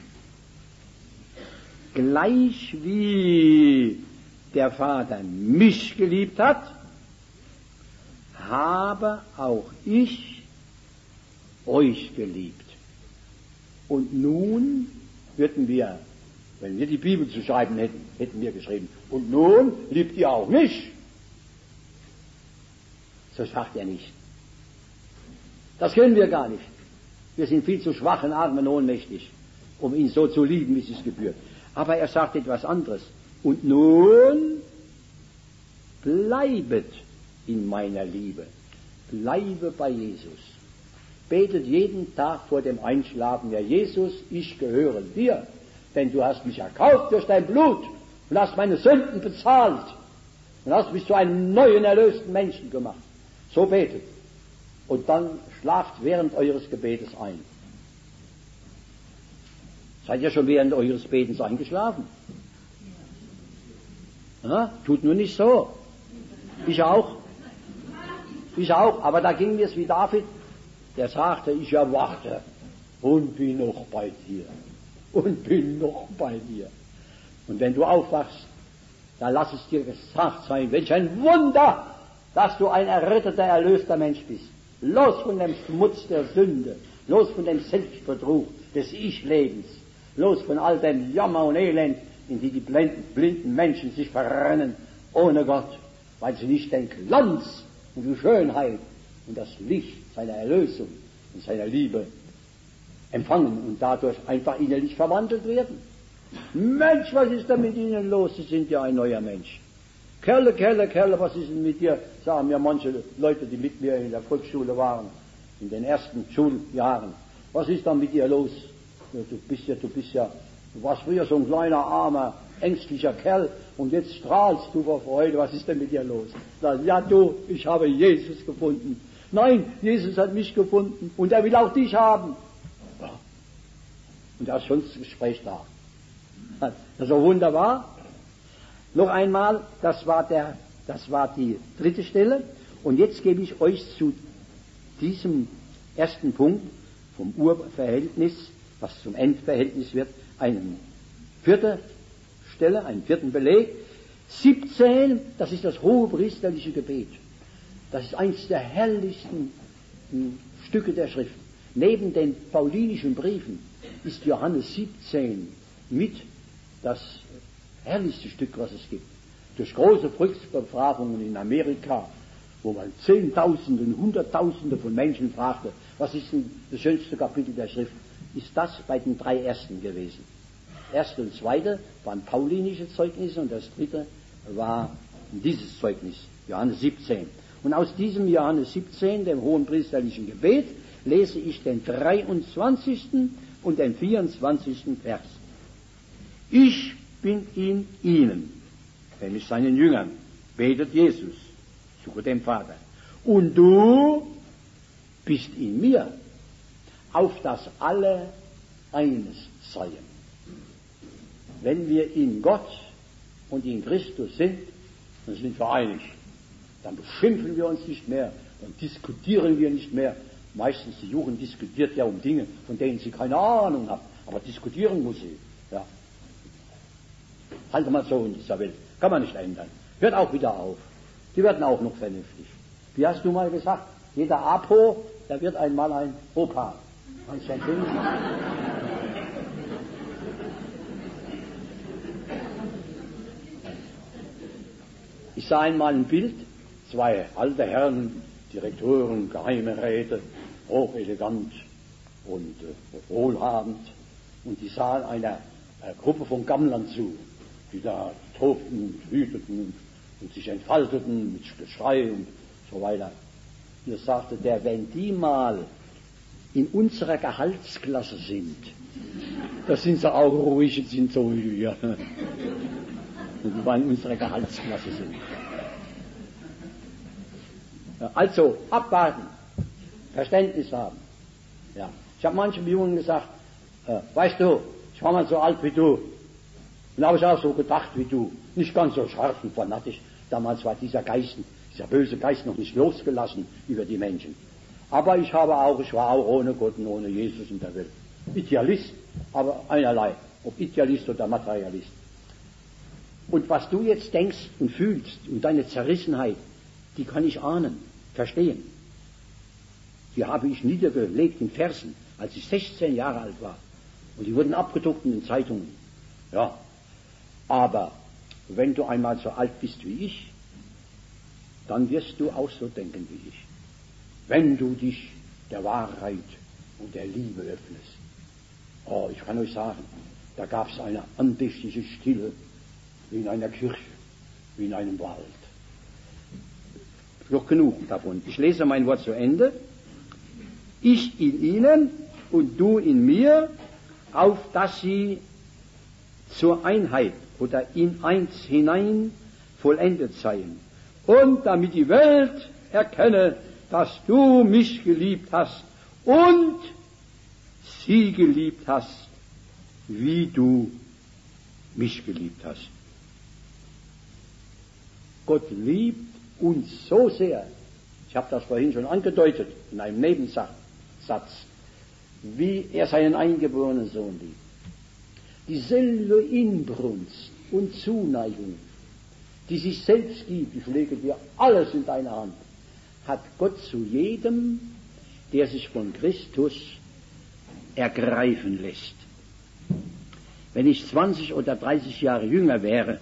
Gleich wie der Vater mich geliebt hat, habe auch ich euch geliebt. Und nun würden wir, wenn wir die Bibel zu schreiben hätten, hätten wir geschrieben, und nun liebt ihr auch mich. So sagt er nicht. Das können wir gar nicht. Wir sind viel zu schwach und arm und ohnmächtig, um ihn so zu lieben, wie es gebührt. Aber er sagt etwas anderes. Und nun bleibet in meiner Liebe. Bleibe bei Jesus. Betet jeden Tag vor dem Einschlafen, ja Jesus, ich gehöre dir, denn du hast mich erkauft durch dein Blut und hast meine Sünden bezahlt und hast mich zu einem neuen, erlösten Menschen gemacht. So betet. Und dann schlaft während eures Gebetes ein. Seid ihr schon während eures Betens eingeschlafen? Ja, tut nur nicht so. Ich auch. Ich auch. Aber da ging mir es wie David, der sagte, ich erwachte und bin noch bei dir. Und bin noch bei dir. Und wenn du aufwachst, dann lass es dir gesagt sein, welch ein Wunder, dass du ein erretteter, erlöster Mensch bist. Los von dem Schmutz der Sünde, los von dem Selbstbetrug des Ich-Lebens, los von all dem Jammer und Elend, in die die blinden Menschen sich verrennen, ohne Gott, weil sie nicht den Glanz und die Schönheit und das Licht seiner Erlösung und seiner Liebe empfangen und dadurch einfach innerlich verwandelt werden. Mensch, was ist denn mit ihnen los? Sie sind ja ein neuer Mensch. Kerle, Kerle, Kerle, was ist denn mit dir? Sagen mir manche Leute, die mit mir in der Volksschule waren, in den ersten Schuljahren. Was ist dann mit dir los? Du bist ja, du bist ja, du warst früher so ein kleiner, armer, ängstlicher Kerl und jetzt strahlst du vor Freude. Was ist denn mit dir los? Sag, ja du, ich habe Jesus gefunden. Nein, Jesus hat mich gefunden und er will auch dich haben. Ja. Und da ist schon das Gespräch da. Das ist so wunderbar. Noch einmal, das war der, das war die dritte Stelle. Und jetzt gebe ich euch zu diesem ersten Punkt vom Urverhältnis, was zum Endverhältnis wird, eine vierte Stelle, einen vierten Beleg. siebzehn, das ist das hohepriesterliche Gebet. Das ist eines der herrlichsten äh, Stücke der Schrift. Neben den paulinischen Briefen ist Johannes siebzehn mit das herrlichste Stück, was es gibt. Durch große Volksbefragungen in Amerika, wo man Zehntausende und Hunderttausende von Menschen fragte, was ist denn das schönste Kapitel der Schrift, ist das bei den drei ersten gewesen. Erste und zweite waren paulinische Zeugnisse und das dritte war dieses Zeugnis, Johannes siebzehn. Und aus diesem Johannes siebzehn, dem hohenpriesterlichen Gebet, lese ich den dreiundzwanzigsten und den vierundzwanzigsten Vers. Ich bin in ihnen, nämlich seinen Jüngern, betet Jesus zu Gott dem Vater. Und du bist in mir, auf das alle eines seien. Wenn wir in Gott und in Christus sind, dann sind wir einig. Dann beschimpfen wir uns nicht mehr, dann diskutieren wir nicht mehr. Meistens die Jugend diskutiert ja um Dinge, von denen sie keine Ahnung hat, aber diskutieren muss sie. Ja. Halt mal so in dieser Welt, kann man nicht ändern. Hört auch wieder auf. Die werden auch noch vernünftig. Wie hast du mal gesagt? Jeder Apo, der wird einmal ein Opa. Kannst du das finden? Ich sah einmal ein Bild, zwei alte Herren, Direktoren, geheime Räte, hochelegant und äh, wohlhabend, und die sahen einer äh, Gruppe von Gammlern zu, die da tobten und wüteten und, und sich entfalteten mit Geschrei und so weiter. Und er sagte der, wenn die mal in unserer Gehaltsklasse sind, da sind sie auch ruhig und sind so wie wir. Und die mal in unserer Gehaltsklasse sind. Also, abwarten, Verständnis haben. Ja. Ich habe manchen Jungen gesagt, äh, weißt du, ich war mal so alt wie du. Und habe ich auch so gedacht wie du. Nicht ganz so scharf und fanatisch. Damals war dieser Geist, dieser böse Geist noch nicht losgelassen über die Menschen. Aber ich habe auch, ich war auch ohne Gott und ohne Jesus in der Welt. Idealist, aber einerlei. Ob Idealist oder Materialist. Und was du jetzt denkst und fühlst und deine Zerrissenheit, die kann ich ahnen, verstehen. Die habe ich niedergelegt in Versen, als ich sechzehn Jahre alt war. Und die wurden abgedruckt in den Zeitungen. Ja. Aber wenn du einmal so alt bist wie ich, dann wirst du auch so denken wie ich. Wenn du dich der Wahrheit und der Liebe öffnest. Oh, ich kann euch sagen, da gab es eine andächtige Stille, wie in einer Kirche, wie in einem Wald. Noch genug davon. Ich lese mein Wort zu Ende. Ich in ihnen und du in mir, auf dass sie zur Einheit oder in eins hinein vollendet seien. Und damit die Welt erkenne, dass du mich geliebt hast und sie geliebt hast, wie du mich geliebt hast. Gott liebt uns so sehr, ich habe das vorhin schon angedeutet, in einem Nebensatz, wie er seinen eingeborenen Sohn liebt. Dieselbe Inbrunst und Zuneigung, die sich selbst gibt, ich lege dir alles in deine Hand, hat Gott zu jedem, der sich von Christus ergreifen lässt. Wenn ich zwanzig oder dreißig Jahre jünger wäre,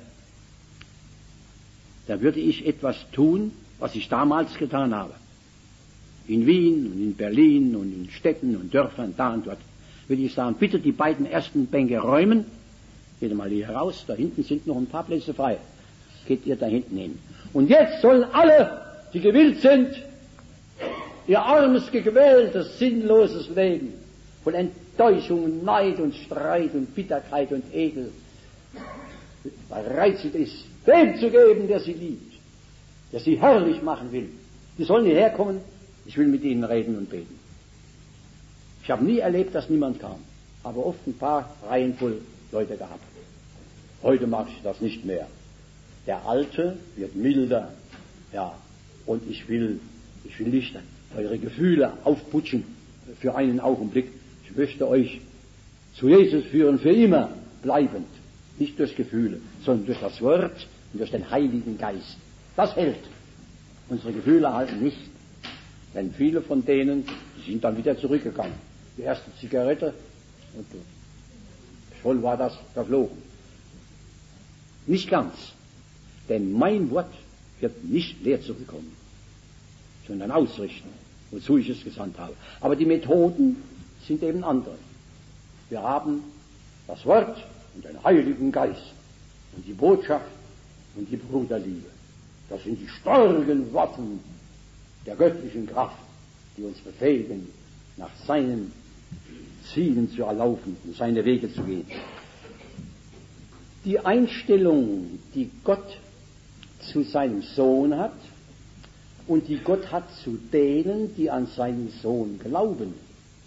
da würde ich etwas tun, was ich damals getan habe. In Wien und in Berlin und in Städten und Dörfern, da und dort, würde ich sagen, bitte die beiden ersten Bänke räumen, geht mal hier raus, da hinten sind noch ein paar Plätze frei. Geht ihr da hinten hin. Und jetzt sollen alle, die gewillt sind, ihr armes, gequältes, sinnloses Leben voll Enttäuschung und Neid und Streit und Bitterkeit und Ekel, bereit sind, es dem zu geben, der sie liebt, der sie herrlich machen will. Die sollen hierher kommen, ich will mit ihnen reden und beten. Ich habe nie erlebt, dass niemand kam, aber oft ein paar Reihen voll Leute gehabt. Heute mag ich das nicht mehr. Der Alte wird milder, ja, und ich will, ich will nicht eure Gefühle aufputschen für einen Augenblick. Ich möchte euch zu Jesus führen, für immer bleibend. Nicht durch Gefühle, sondern durch das Wort und durch den Heiligen Geist. Das hält. Unsere Gefühle halten nicht. Denn viele von denen sind dann wieder zurückgegangen. Die erste Zigarette und schon war das verflogen. Nicht ganz. Denn mein Wort wird nicht leer zurückkommen, sondern ausrichten, wozu ich es gesandt habe. Aber die Methoden sind eben andere. Wir haben das Wort und den Heiligen Geist und die Botschaft und die Bruderliebe. Das sind die starken Waffen der göttlichen Kraft, die uns befähigen, nach seinen Zielen zu erlaufen und seine Wege zu gehen. Die Einstellung, die Gott zu seinem Sohn hat und die Gott hat zu denen, die an seinen Sohn glauben,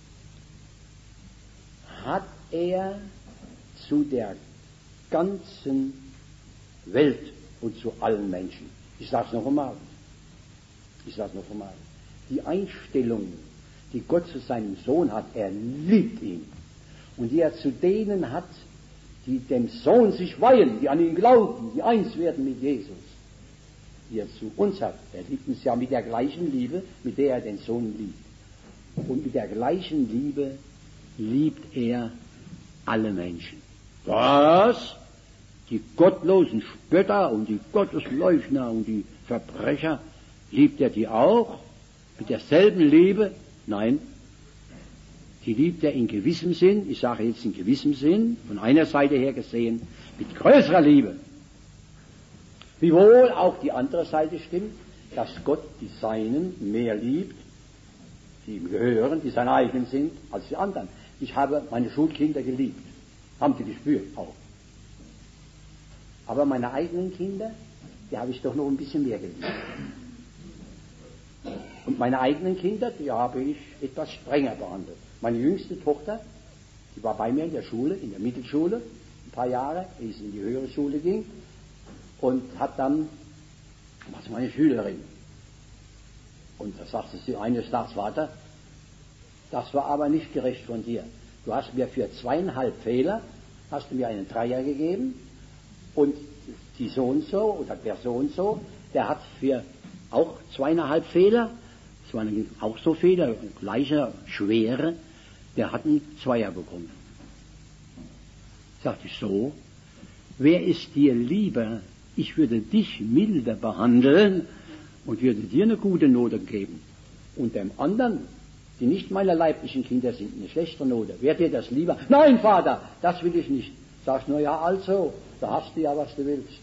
hat er zu der ganzen Welt und zu allen Menschen. Ich sage es noch einmal. Ich sage es noch einmal. Die Einstellung, die Gott zu seinem Sohn hat, er liebt ihn. Und die er zu denen hat, die dem Sohn sich weihen, die an ihn glauben, die eins werden mit Jesus, die er zu uns hat. Er liebt uns ja mit der gleichen Liebe, mit der er den Sohn liebt. Und mit der gleichen Liebe liebt er alle Menschen. Was? Die gottlosen Spötter und die Gottesleugner und die Verbrecher, liebt er die auch? Mit derselben Liebe? Nein. Die liebt er in gewissem Sinn, ich sage jetzt in gewissem Sinn, von einer Seite her gesehen, mit größerer Liebe. Wiewohl auch die andere Seite stimmt, dass Gott die Seinen mehr liebt, die ihm gehören, die seine eigenen sind, als die anderen. Ich habe meine Schulkinder geliebt, haben sie gespürt auch. Aber meine eigenen Kinder, die habe ich doch noch ein bisschen mehr geliebt. Und meine eigenen Kinder, die habe ich etwas strenger behandelt. Meine jüngste Tochter, die war bei mir in der Schule, in der Mittelschule, ein paar Jahre, ehe sie in die höhere Schule ging, und hat dann, was ist meine Schülerin? Und da sagte sie eines Tages, Vater, das war aber nicht gerecht von dir. Du hast mir für zweieinhalb Fehler, hast du mir einen Dreier gegeben, und die so und so, oder der so und so, der hat für auch zweieinhalb Fehler, das waren auch so Fehler, gleicher, schwere, der hat einen Zweier bekommen. Sagte ich so, wer ist dir lieber? Ich würde dich milder behandeln und würde dir eine gute Note geben. Und dem anderen, die nicht meine leiblichen Kinder sind, eine schlechte Note. Wäre dir das lieber? Nein, Vater, das will ich nicht. Sagst nur, ja, also, da hast du ja, was du willst.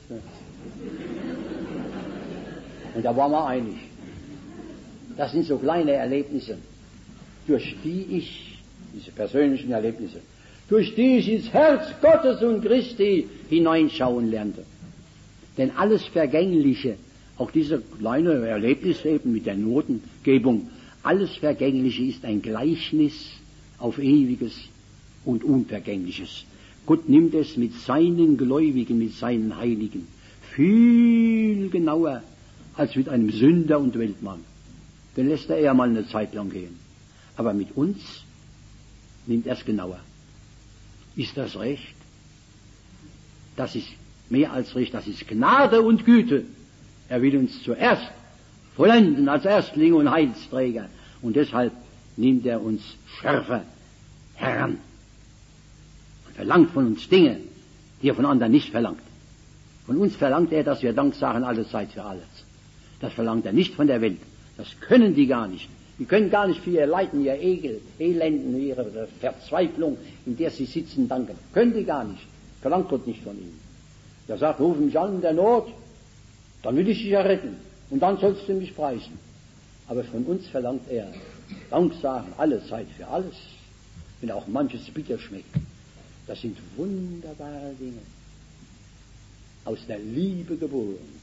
Und da waren wir einig. Das sind so kleine Erlebnisse, durch die ich, diese persönlichen Erlebnisse, durch die ich ins Herz Gottes und Christi hineinschauen lernte. Denn alles Vergängliche, auch diese kleine Erlebnisse eben mit der Notengebung, alles Vergängliche ist ein Gleichnis auf Ewiges und Unvergängliches. Gott nimmt es mit seinen Gläubigen, mit seinen Heiligen viel genauer als mit einem Sünder und Weltmann. Den lässt er eher mal eine Zeit lang gehen. Aber mit uns nimmt er es genauer. Ist das recht? Das ist mehr als Recht, das ist Gnade und Güte. Er will uns zuerst vollenden als Erstlinge und Heilsträger. Und deshalb nimmt er uns schärfer heran. Und verlangt von uns Dinge, die er von anderen nicht verlangt. Von uns verlangt er, dass wir Dank sagen, alle Zeit für alles. Das verlangt er nicht von der Welt. Das können die gar nicht. Die können gar nicht für ihr Leiden, ihr Ekel, Elenden, ihre Verzweiflung, in der sie sitzen, danken. Können die gar nicht. Verlangt Gott nicht von ihnen. Er sagt, ruf mich an in der Not, dann will ich dich erretten. Und dann sollst du mich preisen. Aber von uns verlangt er Dank sagen, alle Zeit für alles. wenn auch manches bitter schmeckt. Das sind wunderbare Dinge, aus der Liebe geboren.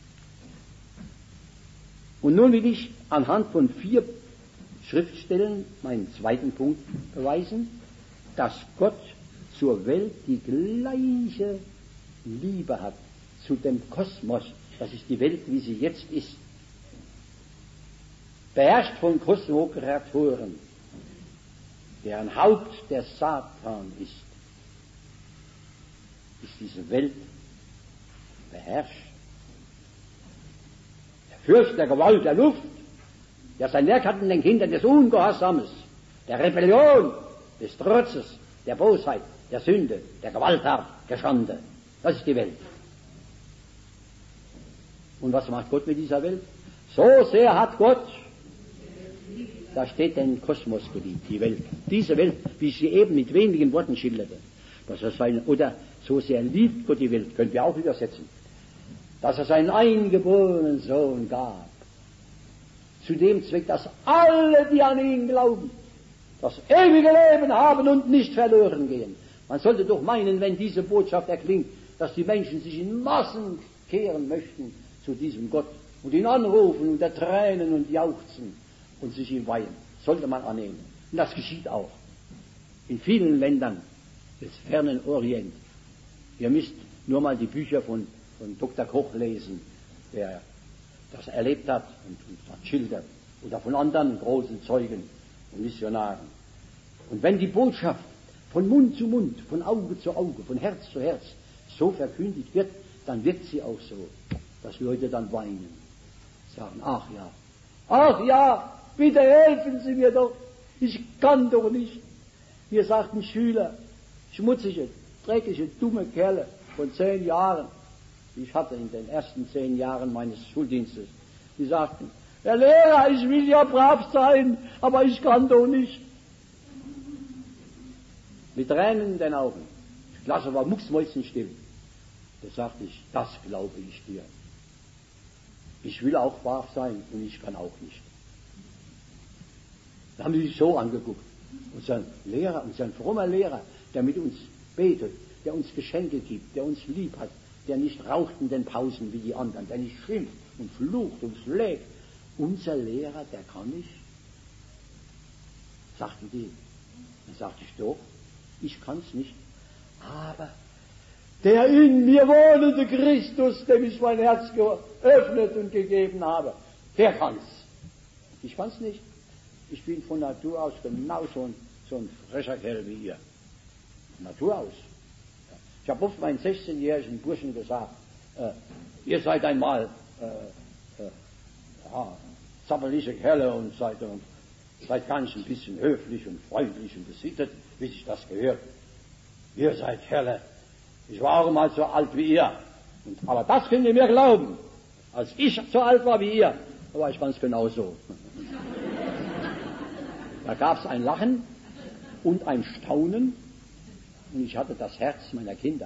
Und nun will ich anhand von vier Schriftstellen meinen zweiten Punkt beweisen, dass Gott zur Welt die gleiche Liebe hat, zu dem Kosmos, das ist die Welt, wie sie jetzt ist. Beherrscht von Kosmokratoren, deren Haupt der Satan ist, ist diese Welt beherrscht. Der Fürst der Gewalt der Luft, der sein Werk hat in den Kindern des Ungehorsames, der Rebellion, des Trotzes, der Bosheit, der Sünde, der Gewalttat, der Schande. Das ist die Welt. Und was macht Gott mit dieser Welt? So sehr hat Gott, da steht den Kosmos geliebt, die Welt. Diese Welt, wie ich sie eben mit wenigen Worten schilderte. Dass er seine, oder so sehr liebt Gott die Welt, können wir auch übersetzen. Dass er seinen eingeborenen Sohn gab. Zu dem Zweck, dass alle, die an ihn glauben, das ewige Leben haben und nicht verloren gehen. Man sollte doch meinen, wenn diese Botschaft erklingt, dass die Menschen sich in Massen kehren möchten zu diesem Gott und ihn anrufen unter Tränen und Jauchzen und sich ihm weihen. Sollte man annehmen. Und das geschieht auch. In vielen Ländern des fernen Orient. Ihr müsst nur mal die Bücher von, von Doktor Koch lesen, der das erlebt hat und, und hat schildert. Oder von anderen großen Zeugen und Missionaren. Und wenn die Botschaft von Mund zu Mund, von Auge zu Auge, von Herz zu Herz so verkündigt wird, dann wirkt sie auch so, dass Leute dann weinen. Sagen, ach ja, ach ja, bitte helfen Sie mir doch, ich kann doch nicht. Mir sagten Schüler, schmutzige, dreckige, dumme Kerle von zehn Jahren, die ich hatte in den ersten zehn Jahren meines Schuldienstes, die sagten, Herr Lehrer, ich will ja brav sein, aber ich kann doch nicht. Mit Tränen in den Augen. Die Klasse war mucksmäuschenstill. Da sagte ich, das glaube ich dir. Ich will auch brav sein und ich kann auch nicht. Da haben sie sich so angeguckt. Unser Lehrer, unser frommer Lehrer, der mit uns betet, der uns Geschenke gibt, der uns lieb hat, der nicht raucht in den Pausen wie die anderen, der nicht schimpft und flucht und schlägt. Unser Lehrer, der kann nicht. Sagten die. Dann sagte ich doch, ich kann's nicht. Aber der in mir wohnende Christus, dem ich mein Herz geöffnet und gegeben habe, der kann's. Ich kann's nicht. Ich bin von Natur aus genau so ein, so ein frecher Kerl wie ihr. Von Natur aus. Ich habe oft meinen sechzehnjährigen Burschen gesagt, äh, ihr seid einmal äh, äh, ja, zapperliche Kerle und seid, und seid ganz ein bisschen höflich und freundlich und besittet, wie sich das gehört. Ihr seid Kerle. Ich war auch mal so alt wie ihr. Und, aber das könnt ihr mir glauben. Als ich so alt war wie ihr, da war ich ganz genau so. Da gab es ein Lachen und ein Staunen und ich hatte das Herz meiner Kinder.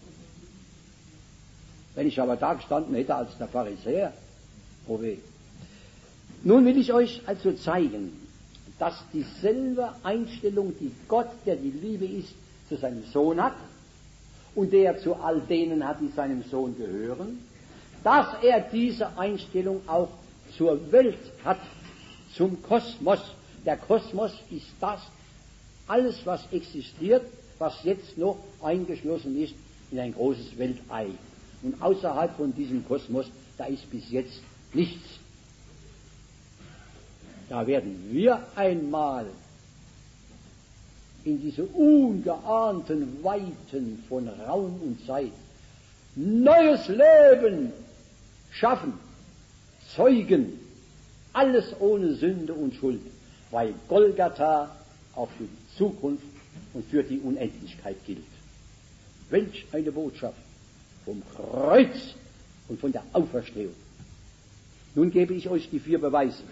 Wenn ich aber da gestanden hätte als der Pharisäer, oh weh. Nun will ich euch also zeigen, dass dieselbe Einstellung, die Gott, der die Liebe ist, zu seinem Sohn hat und der zu all denen hat, die seinem Sohn gehören, dass er diese Einstellung auch zur Welt hat, zum Kosmos. Der Kosmos ist das, alles was existiert, was jetzt noch eingeschlossen ist in ein großes Weltei. Und außerhalb von diesem Kosmos, da ist bis jetzt nichts. Da werden wir einmal in diese ungeahnten Weiten von Raum und Zeit neues Leben schaffen, zeugen, alles ohne Sünde und Schuld, weil Golgatha auch für die Zukunft und für die Unendlichkeit gilt. Welch eine Botschaft vom Kreuz und von der Auferstehung. Nun gebe ich euch die vier Beweise,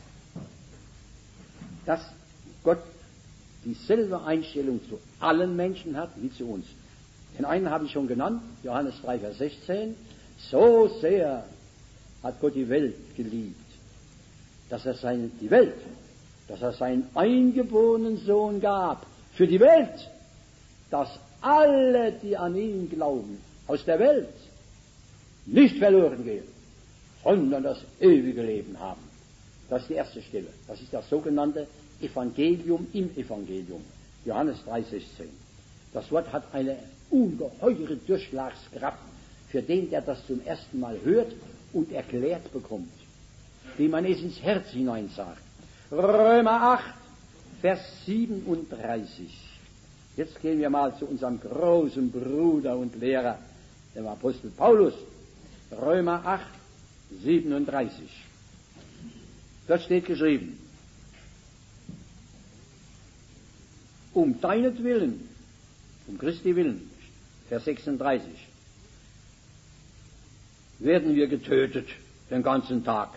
dass Gott dieselbe Einstellung zu allen Menschen hat wie zu uns. Den einen habe ich schon genannt, Johannes drei, Vers sechzehn. So sehr hat Gott die Welt geliebt, dass er seine, die Welt, dass er seinen eingeborenen Sohn gab, für die Welt, dass alle, die an ihn glauben, aus der Welt nicht verloren gehen, sondern das ewige Leben haben. Das ist die erste Stelle. Das ist das sogenannte Evangelium im Evangelium. Johannes drei sechzehn. Das Wort hat eine ungeheure Durchschlagskraft für den, der das zum ersten Mal hört und erklärt bekommt, wie man es ins Herz hinein sagt. Römer acht, Vers siebenunddreißig. Jetzt gehen wir mal zu unserem großen Bruder und Lehrer, dem Apostel Paulus. Römer acht, siebenunddreißig. Dort steht geschrieben: Um deinetwillen, um Christi willen, Vers sechsunddreißig, werden wir getötet den ganzen Tag.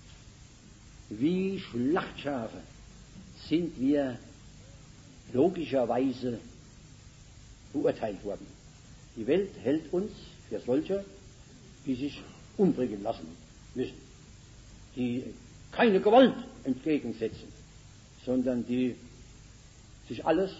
Wie Schlachtschafe sind wir logischerweise beurteilt worden. Die Welt hält uns für solche, die sich umbringen lassen müssen, die keine Gewalt entgegensetzen, sondern die sich alles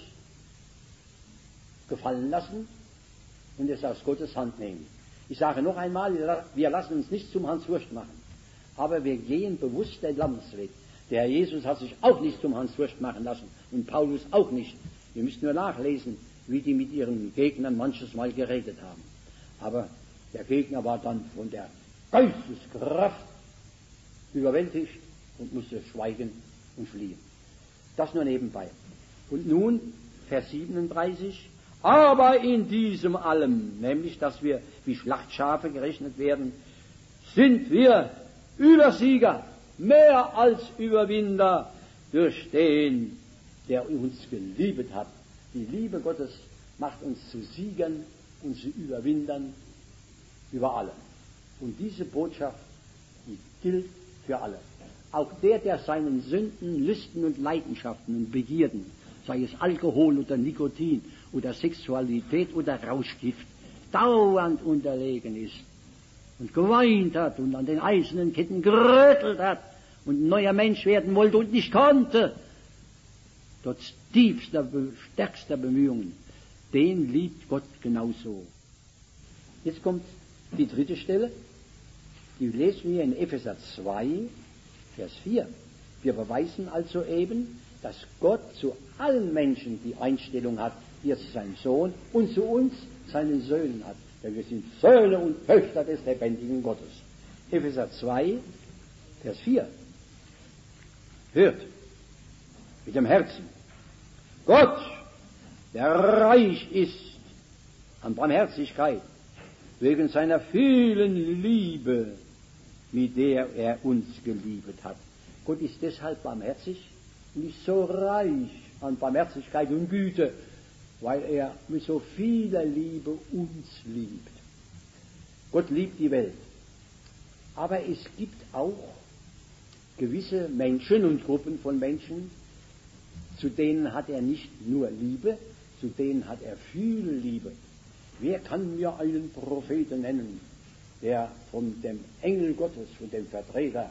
gefallen lassen und es aus Gottes Hand nehmen. Ich sage noch einmal, wir lassen uns nicht zum Hanswurst machen, aber wir gehen bewusst den Lammesweg. Der Herr Jesus hat sich auch nicht zum Hanswurst machen lassen und Paulus auch nicht. Wir müssen nur nachlesen, wie die mit ihren Gegnern manches Mal geredet haben. Aber der Gegner war dann von der Geisteskraft überwältigt und musste schweigen und fliehen. Das nur nebenbei. Und nun, Vers siebenunddreißig, aber in diesem allem, nämlich, dass wir wie Schlachtschafe gerechnet werden, sind wir Übersieger, mehr als Überwinder durch den, der uns geliebt hat. Die Liebe Gottes macht uns zu Siegern und zu Überwindern über alle. Und diese Botschaft, die gilt für alle. Auch der, der seinen Sünden, Lüsten und Leidenschaften und Begierden, sei es Alkohol oder Nikotin oder Sexualität oder Rauschgift, dauernd unterlegen ist und geweint hat und an den eisernen Ketten gerüttelt hat und ein neuer Mensch werden wollte und nicht konnte, trotz tiefster, stärkster Bemühungen, den liebt Gott genauso. Jetzt kommt die dritte Stelle, die lesen wir in Epheser zwei, Vers vier. Wir beweisen also eben, dass Gott zu allen Menschen die Einstellung hat, die er zu seinem Sohn und zu uns, seinen Söhnen hat. Denn wir sind Söhne und Töchter des lebendigen Gottes. Epheser zwei, Vers vier. Hört mit dem Herzen. Gott, der reich ist an Barmherzigkeit, wegen seiner vielen Liebe, mit der er uns geliebt hat. Gott ist deshalb barmherzig und ist so reich an Barmherzigkeit und Güte, weil er mit so vieler Liebe uns liebt. Gott liebt die Welt. Aber es gibt auch gewisse Menschen und Gruppen von Menschen, zu denen hat er nicht nur Liebe, zu denen hat er viel Liebe. Wer kann mir einen Propheten nennen, der von dem Engel Gottes, von dem Vertreter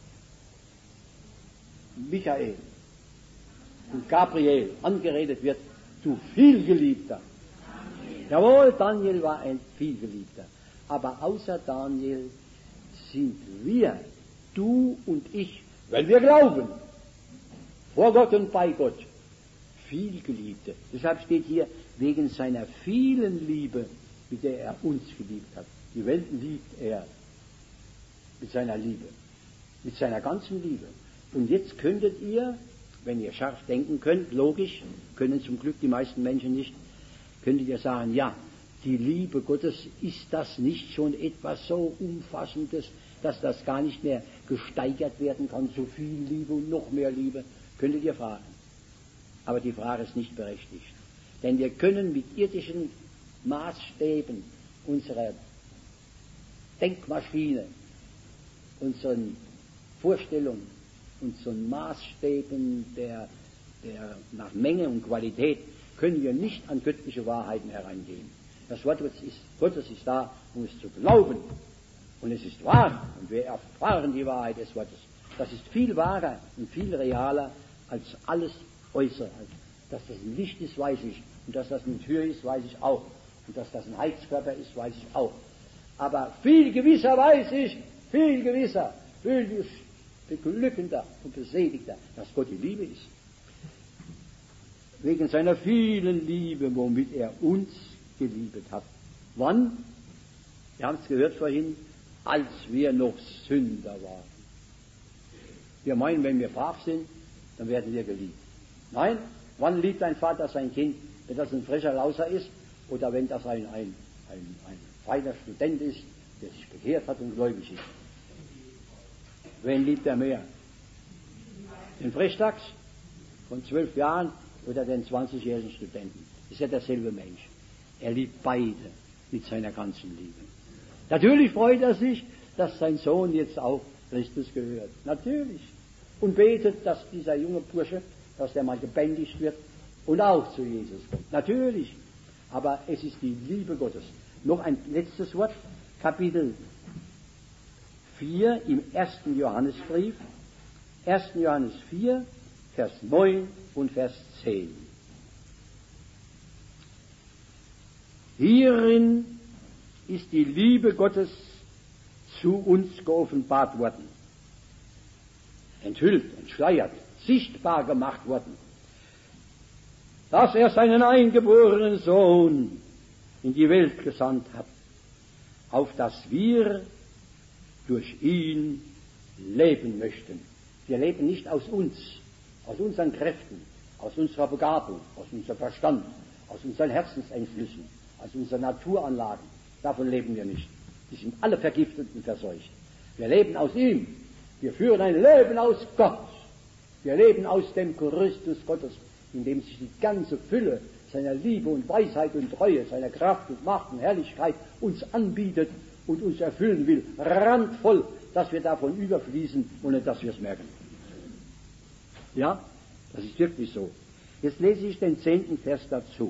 Michael und Gabriel angeredet wird, du Vielgeliebter? Jawohl, Daniel war ein Vielgeliebter. Aber außer Daniel sind wir, du und ich, wenn wir glauben, vor Gott und bei Gott, Vielgeliebte. Deshalb steht hier, wegen seiner vielen Liebe, mit der er uns geliebt hat. Die Welt liebt er mit seiner Liebe, mit seiner ganzen Liebe. Und jetzt könntet ihr, wenn ihr scharf denken könnt, logisch, können zum Glück die meisten Menschen nicht, könntet ihr sagen, ja, die Liebe Gottes, ist das nicht schon etwas so Umfassendes, dass das gar nicht mehr gesteigert werden kann, so viel Liebe und noch mehr Liebe, könntet ihr fragen. Aber die Frage ist nicht berechtigt. Denn wir können mit irdischen Maßstäben unserer Denkmaschine, unseren Vorstellungen, unseren Maßstäben der, der nach Menge und Qualität, können wir nicht an göttliche Wahrheiten hereingehen. Das Wort ist, Gottes ist da, um es zu glauben. Und es ist wahr. Und wir erfahren die Wahrheit des Wortes. Das ist viel wahrer und viel realer als alles Äußere, Dass das ein Licht ist, weiß ich. Und dass das eine Tür ist, weiß ich auch. Und dass das ein Heizkörper ist, weiß ich auch. Aber viel gewisser weiß ich, viel gewisser, viel beglückender und beseligter, dass Gott die Liebe ist. Wegen seiner vielen Liebe, womit er uns geliebt hat. Wann? Wir haben es gehört vorhin, als wir noch Sünder waren. Wir meinen, wenn wir brav sind, dann werden wir geliebt. Nein, wann liebt ein Vater sein Kind? Wenn das ein frecher Lauser ist oder wenn das ein, ein, ein, ein feiner Student ist, der sich bekehrt hat und gläubig ist. Wen liebt er mehr? Den Frechdachs von zwölf Jahren oder den zwanzigjährigen Studenten? Das ist ja derselbe Mensch. Er liebt beide mit seiner ganzen Liebe. Natürlich freut er sich, dass sein Sohn jetzt auch Christus gehört. Natürlich. Und betet, dass dieser junge Bursche, dass der mal gebändigt wird und auch zu Jesus kommt. Natürlich. Aber es ist die Liebe Gottes. Noch ein letztes Wort. Kapitel vier im ersten Johannesbrief. ersten Johannes vier, Vers neun und Vers zehn. Hierin ist die Liebe Gottes zu uns geoffenbart worden, enthüllt, entschleiert, sichtbar gemacht worden, dass er seinen eingeborenen Sohn in die Welt gesandt hat, auf dass wir durch ihn leben möchten. Wir leben nicht aus uns, aus unseren Kräften, aus unserer Begabung, aus unserem Verstand, aus unseren Herzenseinflüssen, aus unseren Naturanlagen. Davon leben wir nicht. Die sind alle vergiftet und verseucht. Wir leben aus ihm. Wir führen ein Leben aus Gott. Wir leben aus dem Christus Gottes, in dem sich die ganze Fülle seiner Liebe und Weisheit und Treue, seiner Kraft und Macht und Herrlichkeit uns anbietet und uns erfüllen will. Randvoll, dass wir davon überfließen, ohne dass wir es merken. Ja, das ist wirklich so. Jetzt lese ich den zehnten Vers dazu.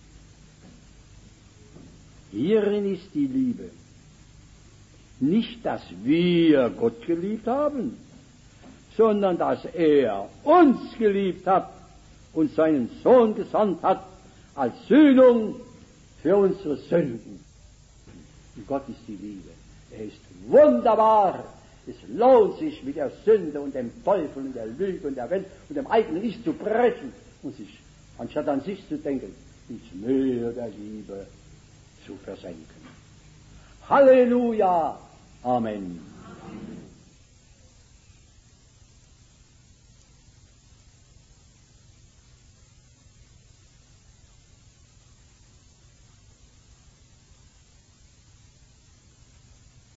Hierin ist die Liebe. Nicht, dass wir Gott geliebt haben, sondern dass er uns geliebt hat und seinen Sohn gesandt hat als Sühnung für unsere Sünden. Und Gott ist die Liebe. Er ist wunderbar. Es lohnt sich, mit der Sünde und dem Teufel und der Lüge und der Welt und dem eigenen Ich zu brechen und sich, anstatt an sich zu denken, ins Meer der Liebe zu versenken. Halleluja! Amen.